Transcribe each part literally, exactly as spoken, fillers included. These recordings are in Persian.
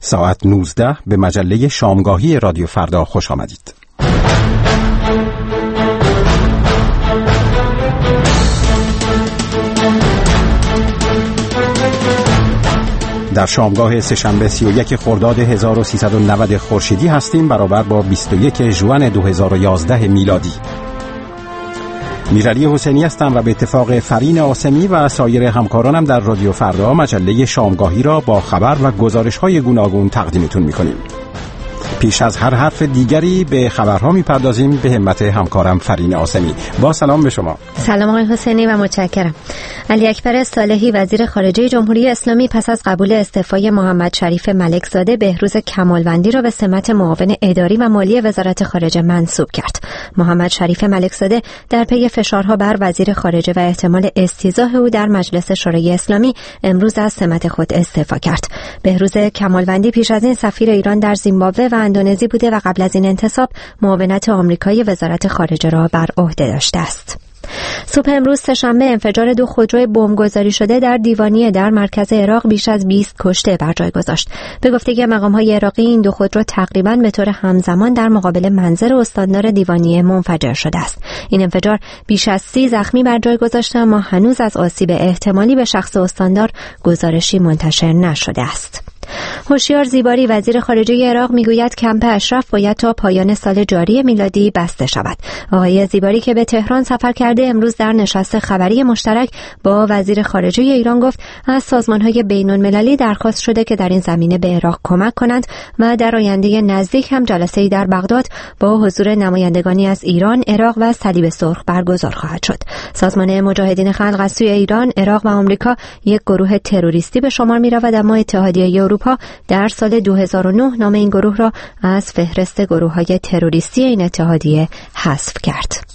ساعت نوزده به مجله شامگاهی رادیو فردا خوش آمدید. در شامگاه سه‌شنبه سی و یک خرداد هزار و سیصد و نود خورشیدی هستیم، برابر با بیست و یک ژوئن دو هزار و یازده میلادی. میرعلی حسینی هستم و به اتفاق فرین آسمی و سایر همکارانم در رادیو فردا مجله شامگاهی را با خبر و گزارش‌های گوناگون تقدیمتون می‌کنیم. پیش از هر حرف دیگری به خبرها میپردازیم به همت همکارم فرین آسمی. با سلام به شما. سلام آقای حسینی و متشکرم. علی اکبر صالحی وزیر خارجه جمهوری اسلامی پس از قبول استعفای محمد شریف ملکزاده بهروز کمالوندی را به سمت معاون اداری و مالی وزارت خارجه منصوب کرد. محمد شریف ملکزاده در پی فشارها بر وزیر خارجه و احتمال استیضاح او در مجلس شورای اسلامی امروز از سمت خود استعفا کرد. بهروز کمالوندی پیش از این سفیر ایران در زیمبابوه و اندونزی بوده و قبل از این انتصاب معاونت آمریکایی وزارت خارجه را بر عهده داشته است. صبح امروز سه‌شنبه انفجار دو خودروی بمبگذاری شده در دیوانیه در مرکز عراق بیش از بیست کشته بر جای گذاشت. به گفته مقام‌های عراقی این دو خودرو تقریباً به طور همزمان در مقابل منظر استاندار دیوانیه منفجر شده است. این انفجار بیش از سی زخمی بر جای گذاشته، اما هنوز از آسیب احتمالی به شخص استاندار گزارشی منتشر نشده است. هوشیار زیباری وزیر خارجه عراق میگوید کمپ اشرف باید تا پایان سال جاری میلادی بسته شود. آقای زیباری که به تهران سفر کرده امروز در نشست خبری مشترک با وزیر خارجه ایران گفت از سازمان‌های بین‌المللی درخواست شده که در این زمینه به عراق کمک کنند و در آینده نزدیک هم جلسه‌ای در بغداد با حضور نمایندگانی از ایران، عراق و صلیب سرخ برگزار خواهد شد. سازمان مجاهدین خلق از سوی ایران، عراق و آمریکا یک گروه تروریستی به شمار می‌رود، اما اتحادیه اروپا در سال دو هزار و نه نام این گروه را از فهرست گروه‌های تروریستی این اتحادیه حذف کرد.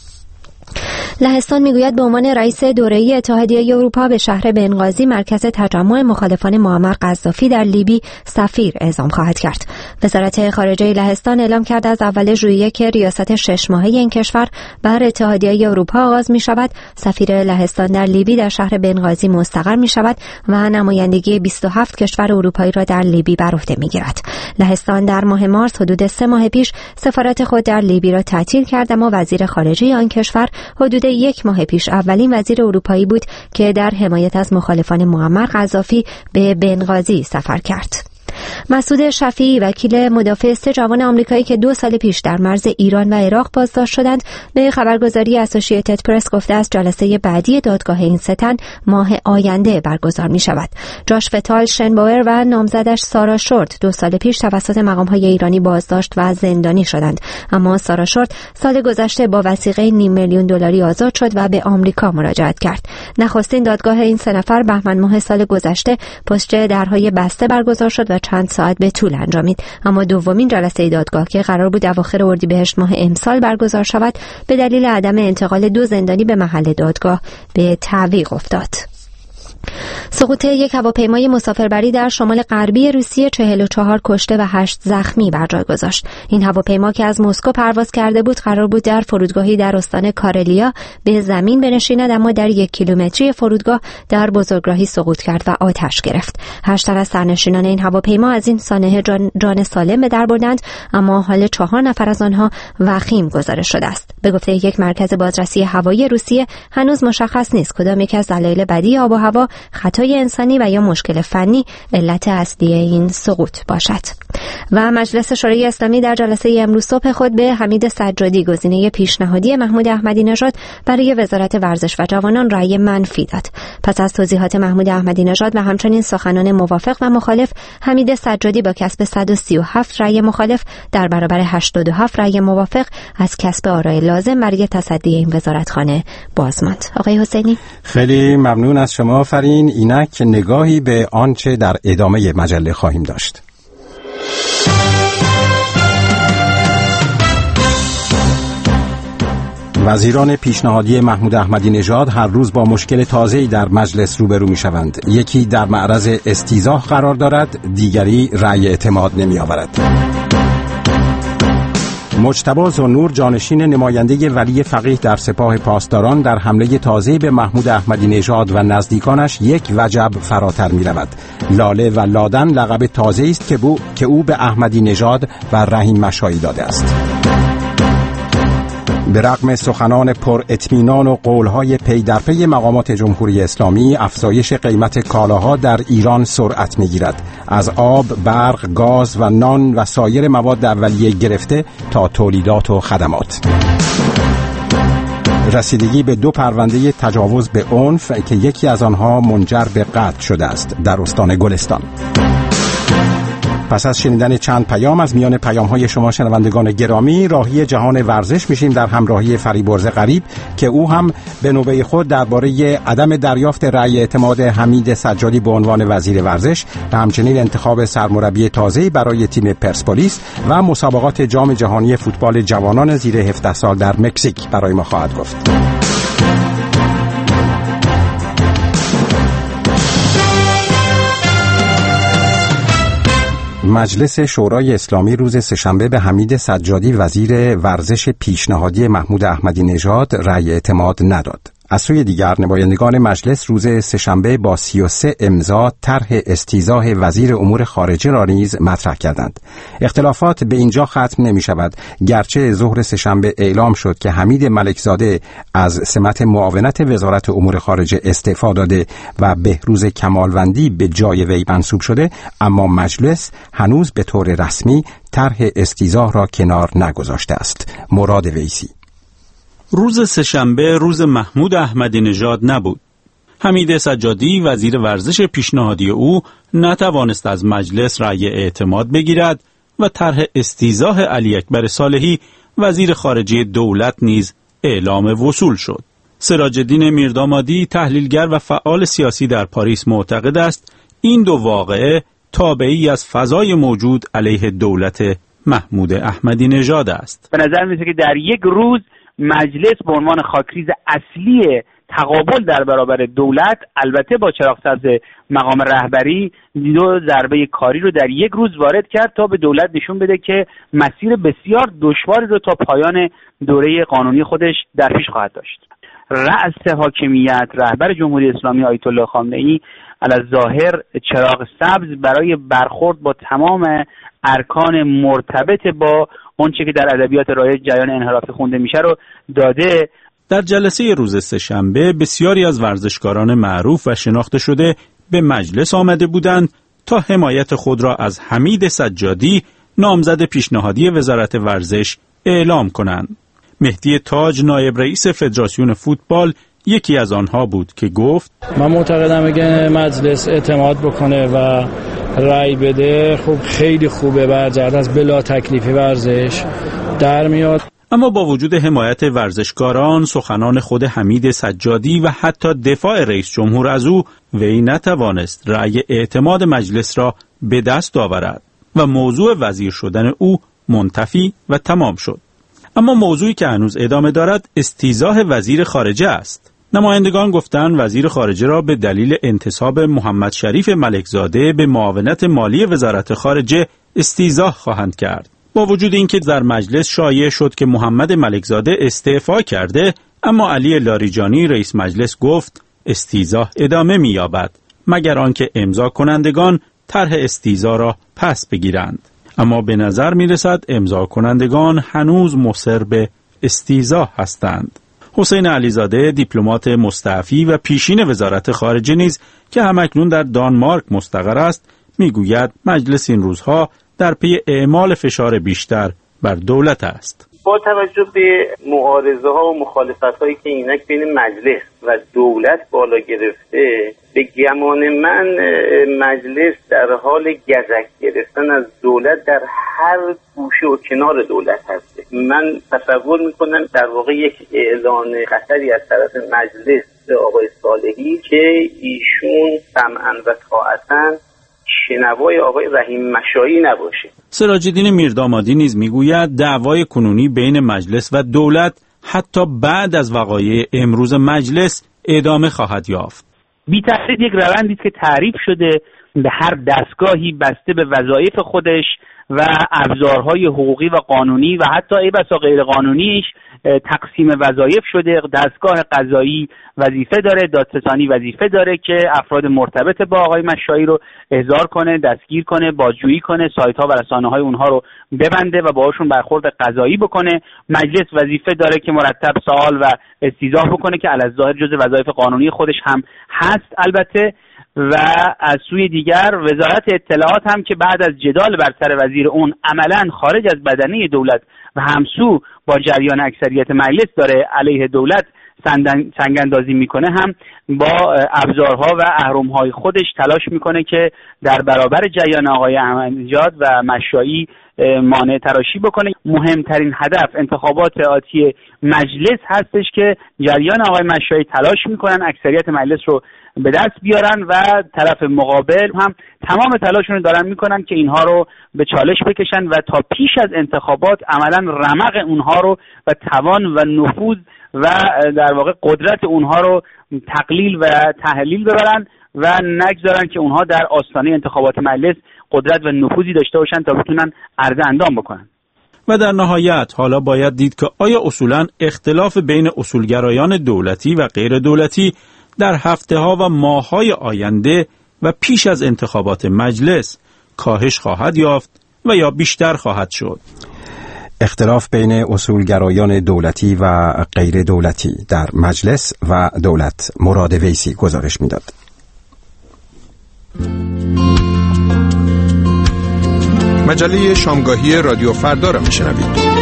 لهستان میگوید به عنوان رئیس دوره‌ای اتحادیه اروپا به شهر بنغازی مرکز تجمع مخالفان معمر قذافی در لیبی سفیر اعزام خواهد کرد. وزارت خارجه لهستان اعلام کرد از اول ژوئیه که ریاست شش ماهه این کشور بر اتحادیه اروپا آغاز می شود. سفیر لهستان در لیبی در شهر بنغازی مستقر می شود و نمایندگی بیست و هفت کشور اروپایی را در لیبی بر عهده می گیرد. لهستان در ماه مارس حدود سه ماه پیش سفارت خود در لیبی را تعطیل کرد، اما وزیر خارجه آن کشور حدود یک ماه پیش اولین وزیر اروپایی بود که در حمایت از مخالفان معمر قذافی به بنغازی سفر کرد. مسعود شفیعی وکیل مدافع سه جوان آمریکایی که دو سال پیش در مرز ایران و عراق بازداشت شدند به خبرگزاری اسوسییتد پرس گفته است جلسه بعدی دادگاه این سه تن ماه آینده برگزار می شود. جاش فتال شنباور و نامزدش سارا شورت دو سال پیش توسط مقام‌های ایرانی بازداشت و زندانی شدند، اما سارا شورت سال گذشته با وثیقه نیم میلیون دلاری آزاد شد و به آمریکا مراجعت کرد. نخستین دادگاه این سه نفر بهمن ماه سال گذشته پشت درهای بسته برگزار شد و چند ساعت به طول انجامید، اما دومین جلسه دادگاه که قرار بود اواخر اردیبهشت ماه امسال برگزار شود به دلیل عدم انتقال دو زندانی به محل دادگاه به تعویق افتاد. سقوط یک هواپیمای مسافربری در شمال غربی روسیه چهل و چهار کشته و هشت زخمی بر جای گذاشت. این هواپیما که از مسکو پرواز کرده بود قرار بود در فرودگاهی در استان کارلیا به زمین بنشیند، اما در یک کیلومتری فرودگاه در بزرگراهی سقوط کرد و آتش گرفت. هشت تن از سرنشینان این هواپیما از این سانحه جان, جان سالم به در بردند، اما حال چهار نفر از آنها وخیم گزارش شده است. به گفته یک مرکز بازرسی هوایی روسیه هنوز مشخص نیست کدام یک از دلایل بدی آب و هوا، خطای انسانی و یا مشکل فنی علت اصلی این سقوط باشد. و مجلس شورای اسلامی در جلسه امروز صبح خود به حمید سجادی گزینه پیشنهادی محمود احمدی نژاد برای وزارت ورزش و جوانان رأی منفی داد. پس از توضیحات محمود احمدی نژاد و همچنین سخنان موافق و مخالف، حمید سجادی با کسب صد و سی و هفت رأی مخالف در برابر هشتاد و هفت رأی موافق از کسب آرای لازم برای تصدی این وزارتخانه باز ماند. آقای حسینی، خیلی ممنون از شما فرین. اینک نگاهی به آنچه در ادامه مجله خواهیم داشت. وزیران پیشنهادی محمود احمدی نژاد هر روز با مشکل تازه‌ای در مجلس روبرو می‌شوند. یکی در معرض استیضاح قرار دارد، دیگری رأی اعتماد نمی‌آورد. مجتبی ذوالنور جانشین نماینده ولی فقیه در سپاه پاسداران در حمله تازه به محمود احمدی نژاد و نزدیکانش یک وجب فراتر می رود. لاله و لادن لقب تازه است که, بو... که او به احمدی نژاد و رحیم مشایی داده است. به رغم سخنان پر اطمینان و قولهای پی در پی مقامات جمهوری اسلامی، افزایش قیمت کالاها در ایران سرعت می‌گیرد. از آب، برق، گاز و نان و سایر مواد اولیه گرفته تا تولیدات و خدمات. رسیدگی به دو پرونده تجاوز به عنف که یکی از آنها منجر به قتل شده است در استان گلستان. پس از شنیدن چند پیام از میان پیام‌های شما شنوندگان گرامی، راهی جهان ورزش میشیم در همراهی فریبرز غریب که او هم به نوبه خود درباره عدم دریافت رأی اعتماد حمید سجادی به عنوان وزیر ورزش و همچنین انتخاب سرمربی تازه‌ای برای تیم پرسپولیس و مسابقات جام جهانی فوتبال جوانان زیر هفده سال در مکزیک برای ما خواهد گفت. مجلس شورای اسلامی روز سه‌شنبه به حمید سجادی وزیر ورزش پیشنهادی محمود احمدی نژاد رأی اعتماد نداد. از سوی دیگر نمایندگان مجلس روز سه‌شنبه با سی و سه امضا طرح استیضاح وزیر امور خارجه را نیز مطرح کردند. اختلافات به اینجا ختم نمی شود، گرچه ظهر سه‌شنبه اعلام شد که حمید ملکزاده از سمت معاونت وزارت امور خارجه استعفا داده و بهروز کمالوندی به جای وی منصوب شده، اما مجلس هنوز به طور رسمی طرح استیضاح را کنار نگذاشته است. مراد ویسی: روز سه‌شنبه روز محمود احمدی نژاد نبود. حمید سجادی وزیر ورزش پیشنهادی او نتوانست از مجلس رأی اعتماد بگیرد و طرح استیضاح علی اکبر صالحی وزیر خارجه دولت نیز اعلام وصول شد. سراج‌الدین میردامادی تحلیلگر و فعال سیاسی در پاریس معتقد است این دو واقعه تابعی از فضای موجود علیه دولت محمود احمدی نژاد است. به نظر میاد که در یک روز مجلس به عنوان خاکریز اصلی تقابل در برابر دولت، البته با چراغ سبز مقام رهبری، دو ضربه کاری رو در یک روز وارد کرد تا به دولت نشون بده که مسیر بسیار دشواری رو تا پایان دوره قانونی خودش در پیش خواهد داشت. رأس حاکمیت، رهبر جمهوری اسلامی آیت الله خامنه‌ای علی‌الظاهر چراغ سبز برای برخورد با تمام ارکان مرتبط با اونچه که در ادبیات رایج جریان انحرافی خونده میشه رو داده. در جلسه روز سه‌شنبه بسیاری از ورزشکاران معروف و شناخته شده به مجلس آمده بودند تا حمایت خود را از حمید سجادی نامزد پیشنهادی وزارت ورزش اعلام کنند. مهدی تاج نایب رئیس فدراسیون فوتبال یکی از آنها بود که گفت: من معتقدم اگه مجلس اعتماد بکنه و رأی بده خب خیلی خوبه، برجرد از بلا تکلیفی ورزش در میاد. اما با وجود حمایت ورزشکاران، سخنان خود حمید سجادی و حتی دفاع رئیس جمهور از او، وی نتوانست رأی اعتماد مجلس را به دست آورد و موضوع وزیر شدن او منتفی و تمام شد. اما موضوعی که هنوز ادامه دارد استیضاح وزیر خارجه است. نمایندگان گفتند وزیر خارجه را به دلیل انتصاب محمد شریف ملکزاده به معاونت مالی وزارت خارجه استیضاح خواهند کرد. با وجود اینکه در مجلس شایع شد که محمد ملکزاده استعفا کرده، اما علی لاریجانی رئیس مجلس گفت استیضاح ادامه می‌یابد مگر آنکه امضا کنندگان طرح استیضاح را پس بگیرند. اما به نظر می‌رسد امضا کنندگان هنوز مصر به استیضاح هستند. حسین علیزاده دیپلمات مستعفی و پیشین وزارت خارجه نیز که همکنون در دانمارک مستقر است میگوید مجلس این روزها در پی اعمال فشار بیشتر بر دولت است. با توجه به معارضه ها و مخالفت هایی که اینک بین مجلس و دولت بالا گرفته، به گمان من مجلس در حال گزک گرفتن از دولت در هر گوشه و کنار دولت هست. من تصور میکنم در واقع یک اعلان خطری از طرف مجلس به آقای صالحی که ایشون سمعاً و طاعتاً شنوای آقای رحیم مشایی نباشه. سراج‌الدین میردامادی نیز میگوید دعوای کنونی بین مجلس و دولت حتی بعد از وقایع امروز مجلس ادامه خواهد یافت. بی تردید یک روندی که تعریف شده به هر دستگاهی بسته به وظایف خودش و ابزارهای حقوقی و قانونی و حتی ای بسا غیر قانونیش تقسیم وظایف شده. دستگاه قضایی وظیفه داره، دادستانی وظیفه داره که افراد مرتبط با آقای مشایی رو احضار کنه، دستگیر کنه، بازجویی کنه، سایت ها و رسانه های اونها رو ببنده و باهاشون برخورد قضایی بکنه. مجلس وظیفه داره که مرتب سوال و استیضاح بکنه که علی‌الظاهر جزء وظایف قانونی خودش هم هست البته. و از سوی دیگر وزارت اطلاعات هم که بعد از جدال بر سر وزیر اون عملاً خارج از بدنه دولت و همسو با جریان اکثریت مجلس داره علیه دولت سنگ‌اندازی میکنه، هم با ابزارها و اهرم‌های خودش تلاش میکنه که در برابر جریان آقای احمدی‌نژاد و مشایی مانع تراشی بکنه. مهمترین هدف انتخابات آتی مجلس هستش که جریان آقای مشایی تلاش میکنن اکثریت مجلس رو به دست بیارن و طرف مقابل هم تمام تلاششون رو دارن میکنن که اینها رو به چالش بکشن و تا پیش از انتخابات عملا رمق اونها رو و توان و نفوذ و در واقع قدرت اونها رو تقلیل و تحلیل ببرن و نگذارن که اونها در آستانه انتخابات مجلس قدرت و نفوذی داشته باشن تا بتونن عرض اندام بکنن. و در نهایت حالا باید دید که آیا اصولاً اختلاف بین اصولگرایان دولتی و غیر دولتی در هفته ها و ماه های آینده و پیش از انتخابات مجلس کاهش خواهد یافت و یا بیشتر خواهد شد؟ اختلاف بین اصولگرایان دولتی و غیر دولتی در مجلس و دولت. مراد ویسی گزارش میداد. مجله شامگاهی رادیو فردا را میشنوید.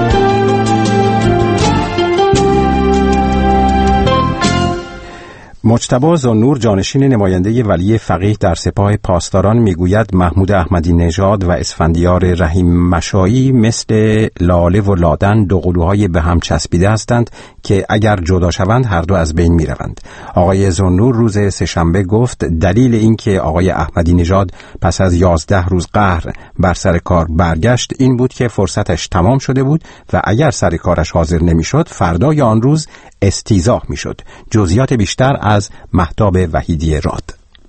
مجتبی زنور جانشین نماینده ولی فقیه در سپاه پاسداران میگوید محمود احمدی نژاد و اسفندیار رحیم مشایی مثل لاله و لادن دو قلوهای به هم چسبیده هستند که اگر جدا شوند هر دو از بین میروند. آقای زنور روز سه‌شنبه گفت دلیل این که آقای احمدی نژاد پس از یازده روز قهر بر سر کار برگشت این بود که فرصتش تمام شده بود و اگر سر کارش حاضر نمیشد فردای آن روز استیضاح میشد. جزئیات بیشتر از مهتاب وحیدی راد.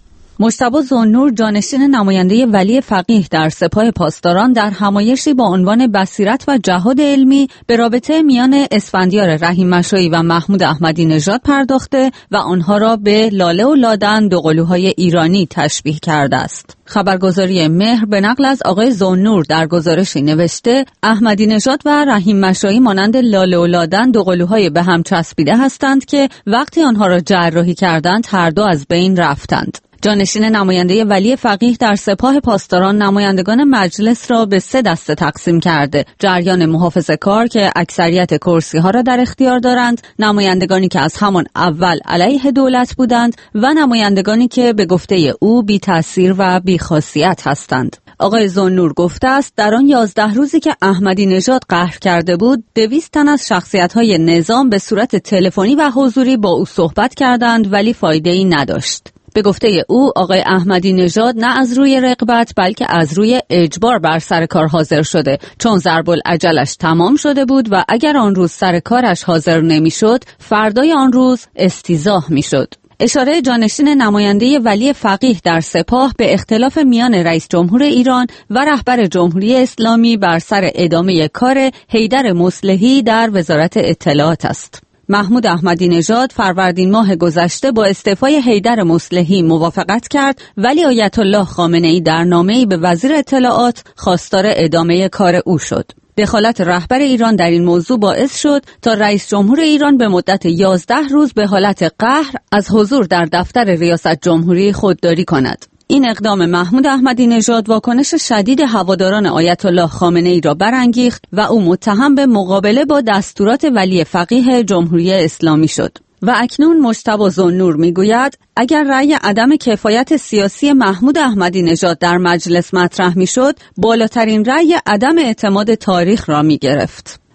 مجتبی زنور جانشین نماینده ولی فقیه در سپاه پاسداران در همایشی با عنوان بصیرت و جهاد علمی به رابطه میان اسفندیار رحیم مشایی و محمود احمدی نژاد پرداخته و آنها را به لاله و لادن دو قلوهای ایرانی تشبیه کرده است. خبرگزاری مهر به نقل از آقای زنور در گزارشی نوشته احمدی نژاد و رحیم مشایی مانند لاله و لادن دو قلوهای به هم چسبیده هستند که وقتی آنها را جراحی کردند هر دو از بین رفتند. جانشین نماینده ولی فقیه در سپاه پاسداران نمایندگان مجلس را به سه دسته تقسیم کرده: جریان محافظه‌کار که اکثریت کرسی ها را در اختیار دارند، نمایندگانی که از همان اول علیه دولت بودند و نمایندگانی که به گفته او بی تأثیر و بی خاصیت هستند. آقای زنور گفته است در آن یازده روزی که احمدی نژاد قهر کرده بود، دویست تن از شخصیت‌های نظام به صورت تلفنی و حضوری با او صحبت کردند ولی فایده‌ای نداشت. به گفته او آقای احمدی نژاد نه از روی رغبت بلکه از روی اجبار بر سر کار حاضر شده، چون ضرب العجلش تمام شده بود و اگر آن روز سر کارش حاضر نمی‌شد فردای آن روز استیضاح می‌شد. اشاره جانشین نماینده ولی فقیه در سپاه به اختلاف میان رئیس جمهور ایران و رهبر جمهوری اسلامی بر سر ادامه کار حیدر مصلحی در وزارت اطلاعات است. محمود احمدی نژاد فروردین ماه گذشته با استعفای حیدر مصلحی موافقت کرد ولی آیت الله خامنه‌ای در نامه‌ای به وزیر اطلاعات خواستار ادامه کار او شد. دخالت رهبر ایران در این موضوع باعث شد تا رئیس جمهور ایران به مدت یازده روز به حالت قهر از حضور در دفتر ریاست جمهوری خودداری کند. این اقدام محمود احمدی نژاد واکنش شدید هواداران آیت الله خامنه‌ای را برانگیخت و او متهم به مقابله با دستورات ولی فقیه جمهوری اسلامی شد. و اکنون مجتبی زنور میگوید اگر رأی عدم کفایت سیاسی محمود احمدی نژاد در مجلس مطرح میشد، بالاترین رأی عدم اعتماد تاریخ را میگرفت.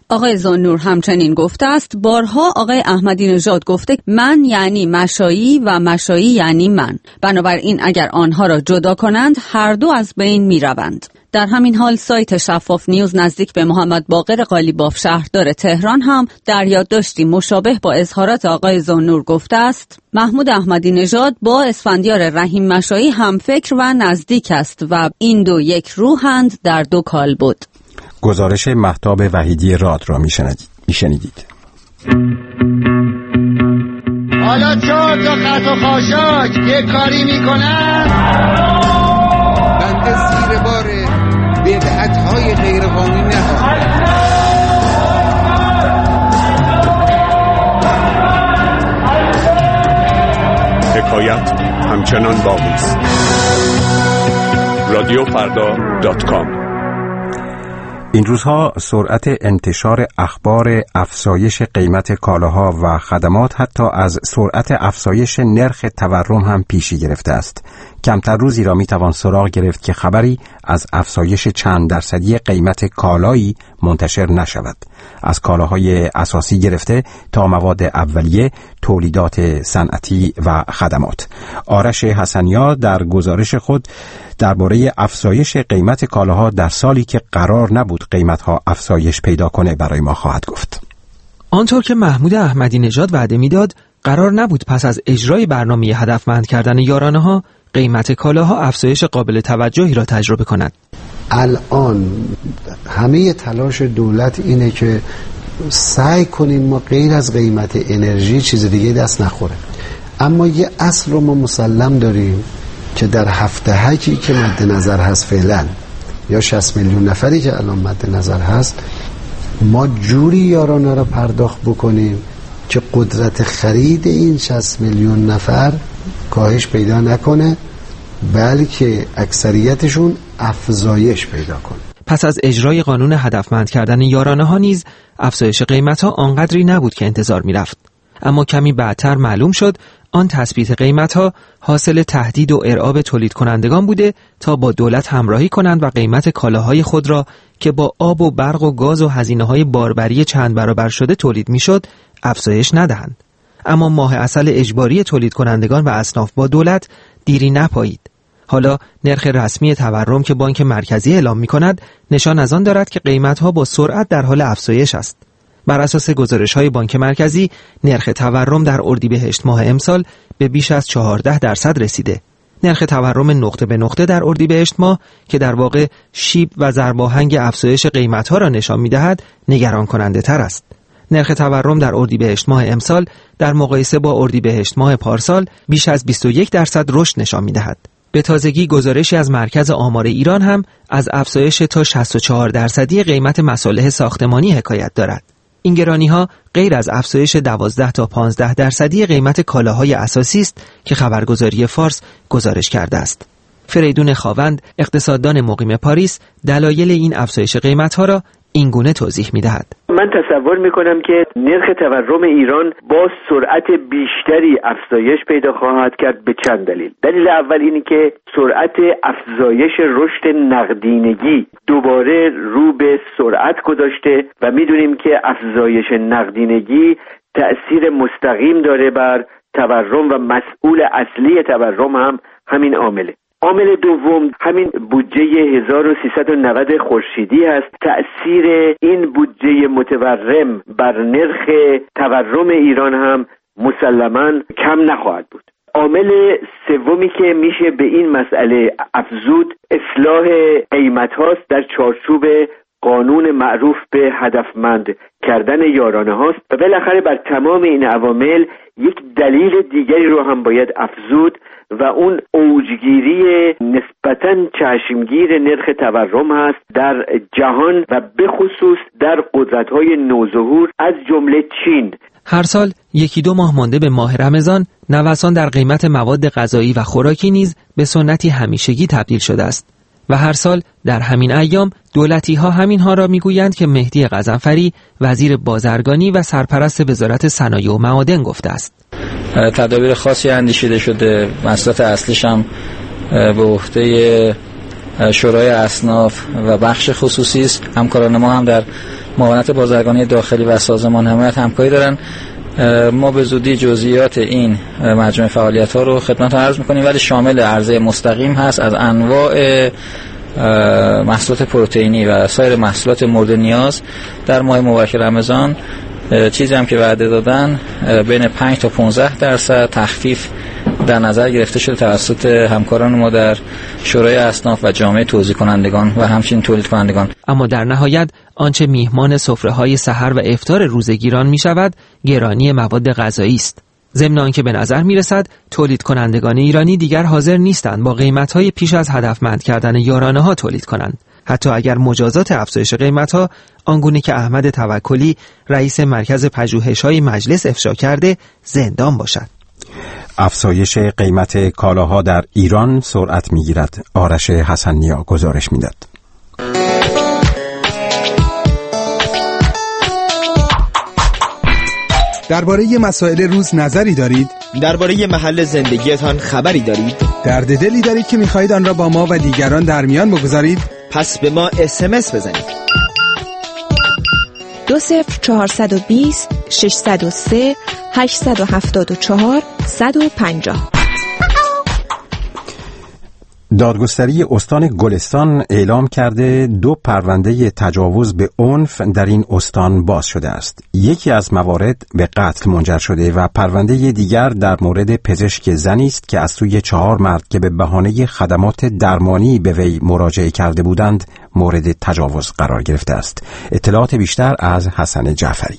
آقای ذوالنور همچنین گفته است بارها آقای احمدی نژاد گفته من یعنی مشایی و مشایی یعنی من، بنابراین اگر آنها را جدا کنند هر دو از بین می روند. در همین حال سایت شفاف نیوز نزدیک به محمد باقر قالیباف شهردار تهران هم در یادداشتی مشابه با اظهارات آقای ذوالنور گفته است محمود احمدی نژاد با اسفندیار رحیم مشایی هم فکر و نزدیک است و این دو یک روحند در دو کالبد. گزارش مهتاب وحیدی راد را میشنیدید. حالا چهار تا خط و خاشاک یه کاری میکنن بنده زیر بار بدعت‌های غیرقانونی نخواهد. حکایت همچنان باقی است. رادیو فردا دات کام. این روزها سرعت انتشار اخبار افزایش قیمت کالاها و خدمات حتی از سرعت افزایش نرخ تورم هم پیشی گرفته است. کمتر روزی را میتوان سراغ گرفت که خبری از افزایش چند درصدی قیمت کالایی منتشر نشود. از کالاهای اساسی گرفته تا مواد اولیه، تولیدات صنعتی و خدمات. آرش حسنیار در گزارش خود درباره افزایش قیمت کالاها در سالی که قرار نبود قیمتها افزایش پیدا کنه برای ما خواهد گفت. آنطور که محمود احمدی نژاد وعده میداد، قرار نبود پس از اجرای برنامه هدفمند کردن یارانه ها قیمت کالاها افزایش قابل توجهی را تجربه کند. الان همه تلاش دولت اینه که سعی کنیم ما غیر از قیمت انرژی چیز دیگه دست نخوره. اما یه اصل رو ما مسلم داریم که در هفته هکی که مد نظر هست فعلا، یا شصت میلیون نفری که الان مد نظر هست، ما جوری یارانه را پرداخت بکنیم که قدرت خرید این شصت میلیون نفر کاهش پیدا نکنه، بلکه اکثریتشون افزایش پیدا کنه. پس از اجرای قانون هدفمند کردن یارانه ها نیز افزایش قیمت ها آنقدری نبود که انتظار می رفت. اما کمی بعدتر معلوم شد آن تثبیت قیمت ها حاصل تهدید و ارعاب تولید کنندگان بوده تا با دولت همراهی کنند و قیمت کالاهای خود را که با آب و برق و گاز و هزینه‌های باربری چند برابر شده تولید می‌شد افزایش ندهند. اما ماه عسل اجباری تولید کنندگان و اصناف با دولت دیری نپایید. حالا نرخ رسمی تورم که بانک مرکزی اعلام می‌کند نشان از آن دارد که قیمت‌ها با سرعت در حال افزایش است. بر اساس گزارش‌های بانک مرکزی نرخ تورم در اردیبهشت ماه امسال به بیش از چهارده درصد رسیده. نرخ تورم نقطه به نقطه در اردیبهشت ماه که در واقع شیب و ضرباهنگ افزایش قیمت‌ها را نشان می‌دهد نگران کننده تر است. نرخ تورم در اردیبهشت ماه امسال در مقایسه با اردیبهشت ماه پارسال بیش از بیست و یک درصد رشد نشان می‌دهد. به تازگی گزارشی از مرکز آمار ایران هم از افزایش تا شصت و چهار درصدی قیمت مصالح ساختمانی حکایت دارد. این گرانی‌ها غیر از افزایش دوازده تا پانزده درصدی قیمت کالاهای اساسی است که خبرگزاری فارس گزارش کرده است. فریدون خاوند، اقتصاددان مقیم پاریس، دلایل این افزایش قیمت‌ها را این گونه توضیح می‌دهد. من تصور می‌کنم که نرخ تورم ایران با سرعت بیشتری افزایش پیدا خواهد کرد به چند دلیل. دلیل اول اینی که سرعت افزایش رشد نقدینگی دوباره رو به سرعت گذاشته و می‌دونیم که افزایش نقدینگی تأثیر مستقیم داره بر تورم و مسئول اصلی تورم هم همین عامله. عامل دوم همین بودجه هزار و سیصد و نود خورشیدی هست. تأثیر این بودجه متورم بر نرخ تورم ایران هم مسلماً کم نخواهد بود. عامل سومی که میشه به این مسئله افزود اصلاح قیمت هاست در چارچوب قانون معروف به هدفمند کردن یارانه هاست و بالاخره بر تمام این عوامل یک دلیل دیگری رو هم باید افزود و اون اوجگیری نسبتاً چشمگیر نرخ تورم هست در جهان و به خصوص در قدرت‌های نوظهور از جمله چین. هر سال یکی دو ماه مانده به ماه رمضان نوسان در قیمت مواد غذایی و خوراکی نیز به سنتی همیشگی تبدیل شده است و هر سال در همین ایام دولتی‌ها همینها را میگویند که مهدی غضنفری وزیر بازرگانی و سرپرست وزارت صنایع و معادن گفته است. تدابیر خاصی اندیشیده شده، مسئولیت اصلیش هم به عهده شورای اصناف و بخش خصوصی است. همکاران ما هم در معاونت بازرگانی داخلی و سازمان حمایت همکاری دارن. ما به زودی جزئیات این مجموعه فعالیت‌ها رو خدمتتون عرض می‌کنیم، ولی شامل عرضه مستقیم هست از انواع محصولات پروتئینی و سایر محصولات مورد نیاز در ماه مبارک رمضان. چیزی هم که وعده دادن بین پنج تا پانزده درصد تخفیف در نظر گرفته شده توسط همکاران ما در شورای اصناف و جامعه توزیع کنندگان و همچنین تولید کنندگان. اما در نهایت آنچه میهمان سفره‌های سحر و افطار روزگیران می شود گرانی مواد غذایی است. ضمن آنکه به نظر می رسد تولید کنندگان ایرانی دیگر حاضر نیستند با قیمت‌های پیش از هدفمند کردن یارانه‌ها تولید کنند، حتی اگر مجازات افزایش قیمت‌ها آنگونه که احمد توکلی رئیس مرکز پژوهش‌های مجلس افشا کرده زندان باشد. افزایش قیمت کالاها در ایران سرعت می‌گیرد. آرش حسن‌نیا گزارش می‌داد. درباره مسائل روز نظری دارید؟ درباره محل زندگیتان خبری دارید؟ درد دلی دارید که می‌خواهید آن را با ما و دیگران در میان بگذارید؟ پس به ما اس ام اس بزنید. دو صفر چهارصد و بیست ششصد و سه هشتصد و هفتاد و چهار صد و پنجاه. دادگستری استان گلستان اعلام کرده دو پرونده تجاوز به عنف در این استان باز شده است. یکی از موارد به قتل منجر شده و پرونده دیگر در مورد پزشک زنی است که از سوی چهار مرد که به بهانه خدمات درمانی به وی مراجعه کرده بودند مورد تجاوز قرار گرفته است. اطلاعات بیشتر از حسن جعفری.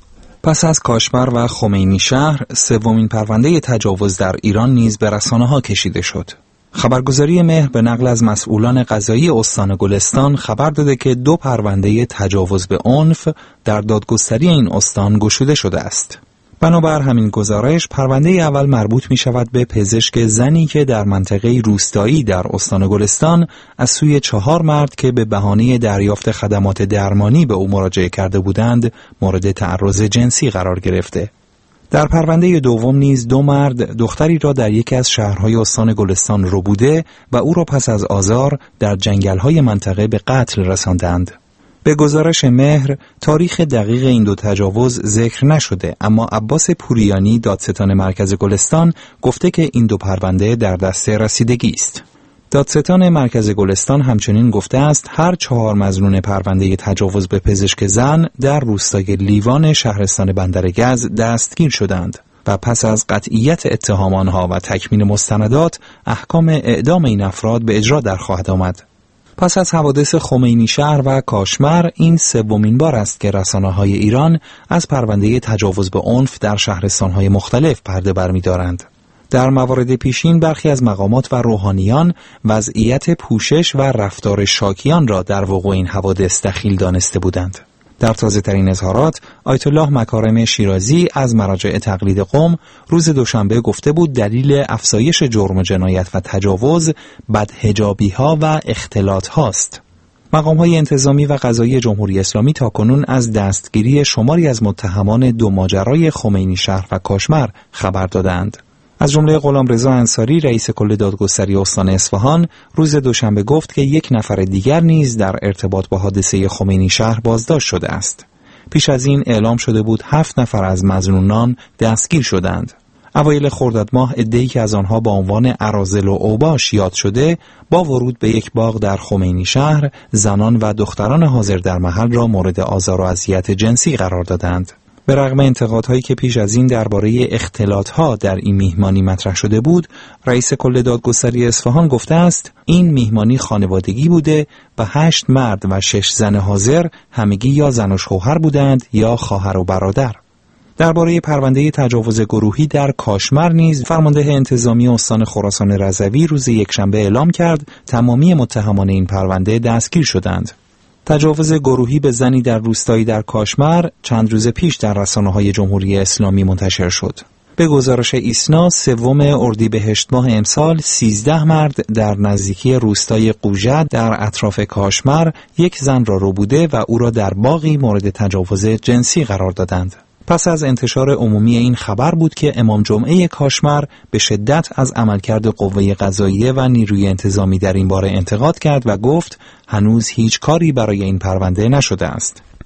پس از کاشمر و خمینی شهر، سومین پرونده تجاوز در ایران نیز به رسانه‌ها کشیده شد. خبرگزاری مهر به نقل از مسئولان قضایی استان گلستان خبر داده که دو پرونده تجاوز به عنف در دادگستری این استان گشوده شده است. بنابر همین گزارش، پرونده اول مربوط می شود به پزشک زنی که در منطقه روستایی در استان گلستان از سوی چهار مرد که به بهانه دریافت خدمات درمانی به او مراجعه کرده بودند مورد تعرض جنسی قرار گرفته. در پرونده دوم نیز دو مرد دختری را در یکی از شهرهای استان گلستان ربوده و او را پس از آزار در جنگل‌های منطقه به قتل رساندند. به گزارش مهر، تاریخ دقیق این دو تجاوز ذکر نشده، اما عباس پوریانی دادستان مرکز گلستان گفته که این دو پرونده در دست رسیدگی است. دادستان مرکز گلستان همچنین گفته است هر چهار مظنون پرونده تجاوز به پزشک زن در روستای لیوان شهرستان بندرگز دستگیر شدند و پس از قطعیت اتهام آنها و تکمیل مستندات احکام اعدام این افراد به اجرا در خواهد آمد. پس از حوادث خمینی شهر و کاشمر، این سومین بار است که رسانه‌های ایران از پرونده تجاوز به عنف در شهرستان‌های مختلف پرده برمی‌دارند. در موارد پیشین برخی از مقامات و روحانیان وضعیت پوشش و رفتار شاکیان را در وقوع این حوادث دخیل دانسته بودند. در تازه‌ترین اظهارات، آیت الله مکارم شیرازی از مراجع تقلید قم روز دوشنبه گفته بود دلیل افزایش جرم و جنایت و تجاوز بدحجابی‌ها و اختلاط هاست. مقام‌های انتظامی و قضایی جمهوری اسلامی تاکنون از دستگیری شماری از متهمان دو ماجرای خمینی شهر و کاشمر خبر دادند. از جمله غلامرضا انصاری رئیس کل دادگستری استان اصفهان روز دوشنبه گفت که یک نفر دیگر نیز در ارتباط با حادثه خمینی شهر بازداشت شده است. پیش از این اعلام شده بود هفت نفر از مظنونان دستگیر شدند. اوایل خرداد ماه عده‌ای که از آنها با عنوان اراذل و اوباش یاد شده با ورود به یک باغ در خمینی شهر زنان و دختران حاضر در محل را مورد آزار و اذیت جنسی قرار دادند. به رغم انتقادهایی که پیش از این درباره اختلاط‌ها در این میهمانی مطرح شده بود، رئیس کل دادگستری اصفهان گفته است این میهمانی خانوادگی بوده و هشت مرد و شش زن حاضر همگی یا زن و شوهر بودند یا خواهر و برادر. درباره پرونده تجاوز گروهی در کاشمر نیز فرمانده انتظامی استان خراسان رضوی روز یکشنبه اعلام کرد تمامی متهمان این پرونده دستگیر شدند. تجاوز گروهی به زنی در روستایی در کاشمر چند روز پیش در رسانه‌های جمهوری اسلامی منتشر شد. به گزارش ایسنا سوم اردیبهشت ماه امسال سیزده مرد در نزدیکی روستای قوژد در اطراف کاشمر یک زن را ربوده و او را در باغی مورد تجاوز جنسی قرار دادند. پس از انتشار عمومی این خبر بود که امام جمعه کاشمر به شدت از عملکرد قوه قضاییه و نیروی انتظامی در این باره انتقاد کرد و گفت هنوز هیچ کاری برای این پرونده نشده است.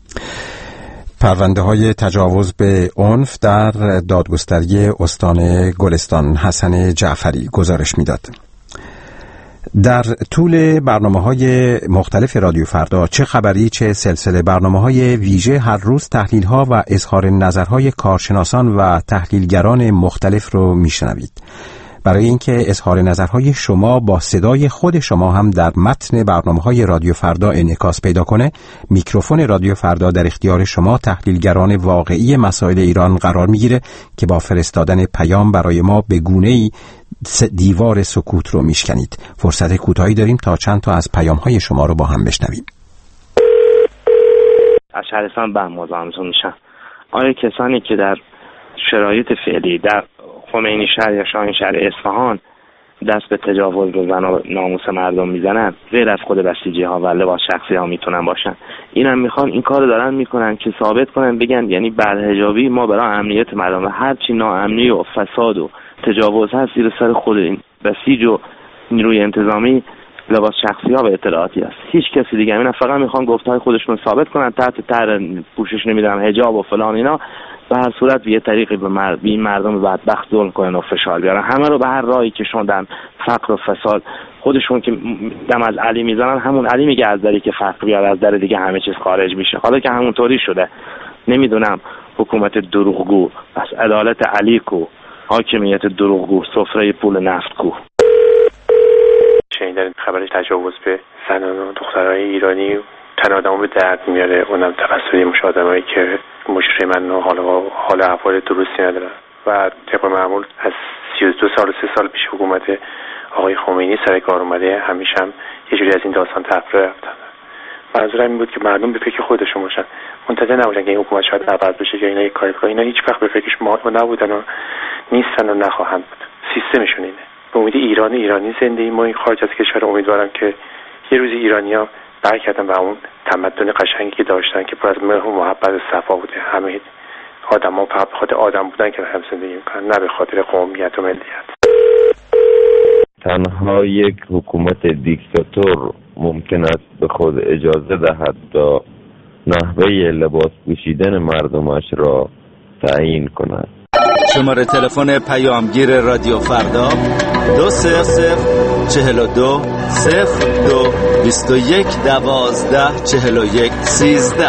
پرونده های تجاوز به عنف در دادگستری استان گلستان. حسن جعفری گزارش میداد. در طول برنامه‌های مختلف رادیو فردا، چه خبری چه سلسله برنامه‌های ویژه، هر روز تحلیل‌ها و اظهار نظرهای کارشناسان و تحلیلگران مختلف رو میشنوید. برای اینکه اظهار نظرهای شما با صدای خود شما هم در متن برنامه‌های رادیو فردا انعکاس پیدا کنه، میکروفون رادیو فردا در اختیار شما تحلیلگران واقعی مسائل ایران قرار میگیره که با فرستادن پیام برای ما به گونه‌ای دیوار سکوت رو میشکنید. فرصت کوتاهی داریم تا چند تا از پیام‌های شما رو با هم بشنویم. از شهرستان بهماز آموزون میشن. آیا کسانی که در شرایط فعلی در خمینی شهر یا شاهین شهر اصفهان دست به تجاوز به زن و ناموس مردم میزنن، غیر از خود بسیجی ها و لباس شخصی ها میتونن باشن؟ اینم میخوان این کارو دارن میکنن که ثابت کنن، بگن یعنی برحجابی ما برای امنیت مردم و هر چی ناامنی و فساد و تجاوز هست زیر سر خود این بسیج و نیروی انتظامی لباس شخصی ها و اطلاعاتی است، هیچ کسی دیگه. اینا فقط میخوان گفتهای خودشون ثابت کنن تحت تر پوشش نمیدونم حجاب و فلان اینا، به هر صورت به یه طریقی به مرد این مردم بدبخت ظلم کنن و فشار بیارن، همه رو به هر راهی کشوندن. فقر و فساد خودشون که دم از علی میزنن، همون علی میگه از دری که فقر بیاد از در دیگه همه چیز خارج میشه. حالا که همون طوری شده، نمیدونم حکومت دروغگو، پس عدالت علی کو، حاکمیت دروغگو، سفره پول نفت کو. شنیدن خبر تجاوز به زنان و دخترای ایرانی تن آدمو به درد میاره، اونم توسط مش آدمایی که مجرمن و حالا حال احوال درستی ندارن و طبق معمول از سی و دو سال و سه سال پیش حکومت آقای خمینی سر کار اومده، همیشه هم یه جوری از این داستان تفره رفتن. منظورم این بود که مردم به فکر خودشون باشن، منتظر نباشن که این حکومت شاید عوض بشه یا اینا یک کاری بکنن. اینا هیچ وقت به فکرش ما نبودن و نیستن و نخواهند بود. سیستمشون اینه. به امید ایران ایرانی زندگی ما این خارج از کشور، امیدوارم که یه روزی ایرانی‌ها برگردن و اون تمدن قشنگی که داشتن که پر از مهر و محبت و صفا بوده. همه آدم‌ها فقط به خاطر آدم بودن که هم زندگی می‌کنن، نه به خاطر قومیت و ملیت. تنها یک حکومت دیکتاتور ممکن است به خود اجازه دهد تا نحوه لباس پوشیدن مردمش را تعیین کند. شماره تلفن پیامگیر رادیو فردا دو صفر صفر چهل و دو صفر دو بیست و یک دوازده چهل و یک سیزده.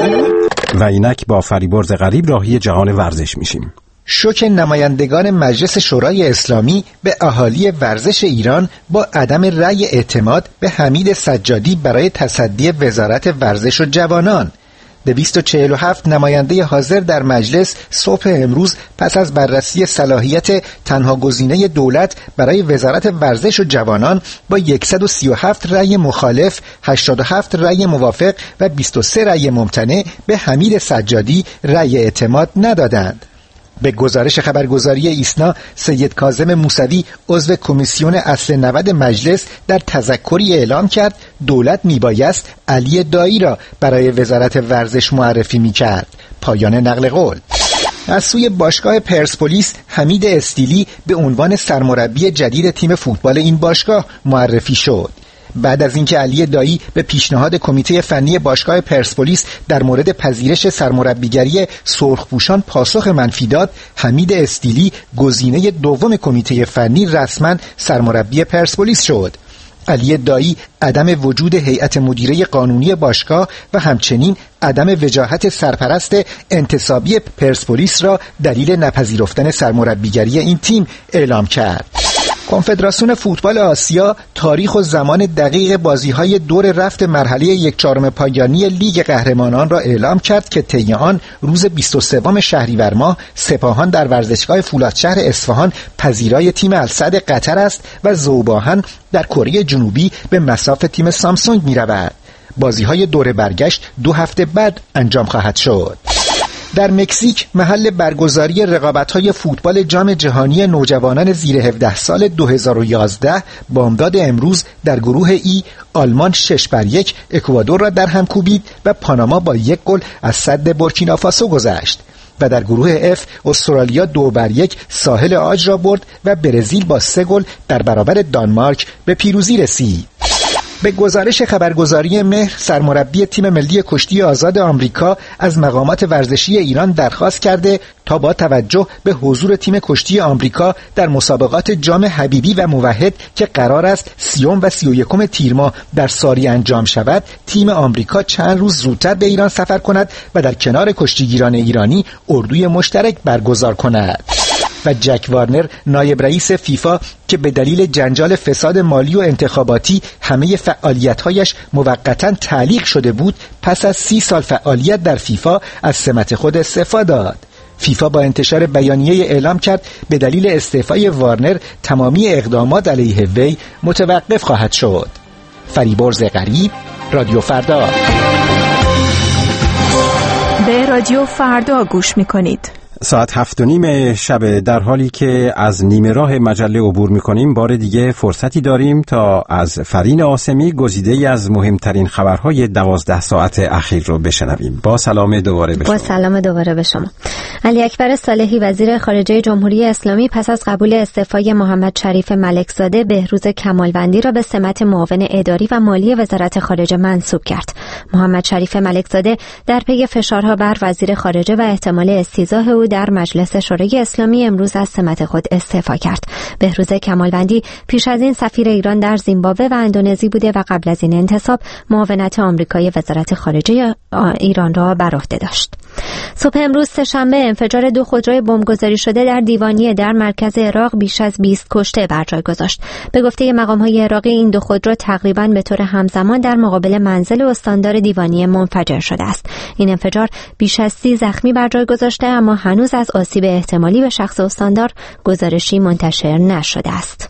و اینک با فریبرز غریب راهی جهان ورزش میشیم. شوک نمایندگان مجلس شورای اسلامی به اهالی ورزش ایران با عدم رأی اعتماد به حمید سجادی برای تصدی وزارت ورزش و جوانان. دویست و چهل و هفت نماینده حاضر در مجلس صبح امروز پس از بررسی صلاحیت تنها گزینه دولت برای وزارت ورزش و جوانان با صد و سی و هفت رأی مخالف، هشتاد و هفت رأی موافق و بیست و سه رأی ممتنع به حمید سجادی رأی اعتماد ندادند. به گزارش خبرگزاری ایسنا، سید کاظم موسوی عضو کمیسیون اصل نود مجلس در تذکری اعلام کرد دولت میبایست علی دایی را برای وزارت ورزش معرفی میکرد. پایان نقل قول. از سوی باشگاه پرسپولیس، حمید استیلی به عنوان سرمربی جدید تیم فوتبال این باشگاه معرفی شد. بعد از اینکه علی دایی به پیشنهاد کمیته فنی باشگاه پرسپولیس در مورد پذیرش سرمربیگری سرخپوشان پاسخ منفی داد، حمید استیلی گزینه دوم کمیته فنی رسما سرمربی پرسپولیس شد. علی دایی عدم وجود هیئت مدیره قانونی باشگاه و همچنین عدم وجاهت سرپرست انتصابی پرسپولیس را دلیل نپذیرفتن سرمربیگری این تیم اعلام کرد. کنفدراسیون فوتبال آسیا تاریخ و زمان دقیق بازی‌های دور رفت مرحله یک چهارم پایانی لیگ قهرمانان را اعلام کرد که طی آن روز بیست و سوم شهریور ماه سپاهان در ورزشگاه فولادشهر اصفهان پذیرای تیم السد قطر است و ذوب‌آهن در کره جنوبی به مصاف تیم سامسونگ می‌رود. بازی‌های دور برگشت دو هفته بعد انجام خواهد شد. در مکزیک محل برگزاری رقابت‌های فوتبال جام جهانی نوجوانان زیر هفده سال دو هزار و یازده بامداد امروز در گروه ای آلمان شش بر یک اکوادور را در هم کوبید و پاناما با یک گل از سد بورکینافاسو گذشت و در گروه اف استرالیا دو بر یک ساحل عاج را برد و برزیل با سه گل در برابر دانمارک به پیروزی رسید. به گزارش خبرگزاری مهر، سرمربی تیم ملی کشتی آزاد آمریکا از مقامات ورزشی ایران درخواست کرده تا با توجه به حضور تیم کشتی آمریکا در مسابقات جام حبیبی و موحد که قرار است سیوم و سی و یکم تیر ماه در ساری انجام شود، تیم آمریکا چند روز زودتر به ایران سفر کند و در کنار کشتیگیران ایرانی اردوی مشترک برگزار کند. و جک وارنر، نایب رئیس فیفا، که به دلیل جنجال فساد مالی و انتخاباتی همه فعالیت‌هایش موقتاً تعلیق شده بود، پس از سی سال فعالیت در فیفا از سمت خود استعفا داد. فیفا با انتشار بیانیه اعلام کرد به دلیل استعفای وارنر تمامی اقدامات علیه وی متوقف خواهد شد. فریبرز غریب، رادیو فردا. به رادیو فردا گوش می‌کنید. ساعت هفت و نیم شب، در حالی که از نیمه راه مجله عبور میکنیم، بار دیگه فرصتی داریم تا از فرین آسمی گزیده‌ای از مهمترین خبرهای دوازده ساعت اخیر رو بشنویم. با سلام دوباره به شما. با سلام دوباره به شما. علی اکبر صالحی، وزیر خارجه جمهوری اسلامی، پس از قبول استعفای محمد شریف ملکزاده، بهروز کمالوندی را به سمت معاون اداری و مالی وزارت خارجه منصوب کرد. محمد شریف ملکزاده در پی فشارها بر وزیر خارجه و احتمال استیضاح او در مجلس شورای اسلامی امروز از سمت خود استعفا کرد. بهروز کمالوندی پیش از این سفیر ایران در زیمبابوه و اندونزی بوده و قبل از این انتصاب معاونت آمریکای وزارت خارجه ایران را بر عهده داشت. صبح امروز سه‌شنبه انفجار دو خودروی بمبگذاری شده در دیوانیه در مرکز عراق بیش از بیست کشته بر جای گذاشت. به گفته مقام‌های عراقی این دو خودرو تقریباً به طور همزمان در مقابل منزل استاندار دیوانیه منفجر شده است. این انفجار بیش از سی زخمی بر جای گذاشته، اما هنوز از آسیب احتمالی به شخص استاندار گزارشی منتشر نشده است.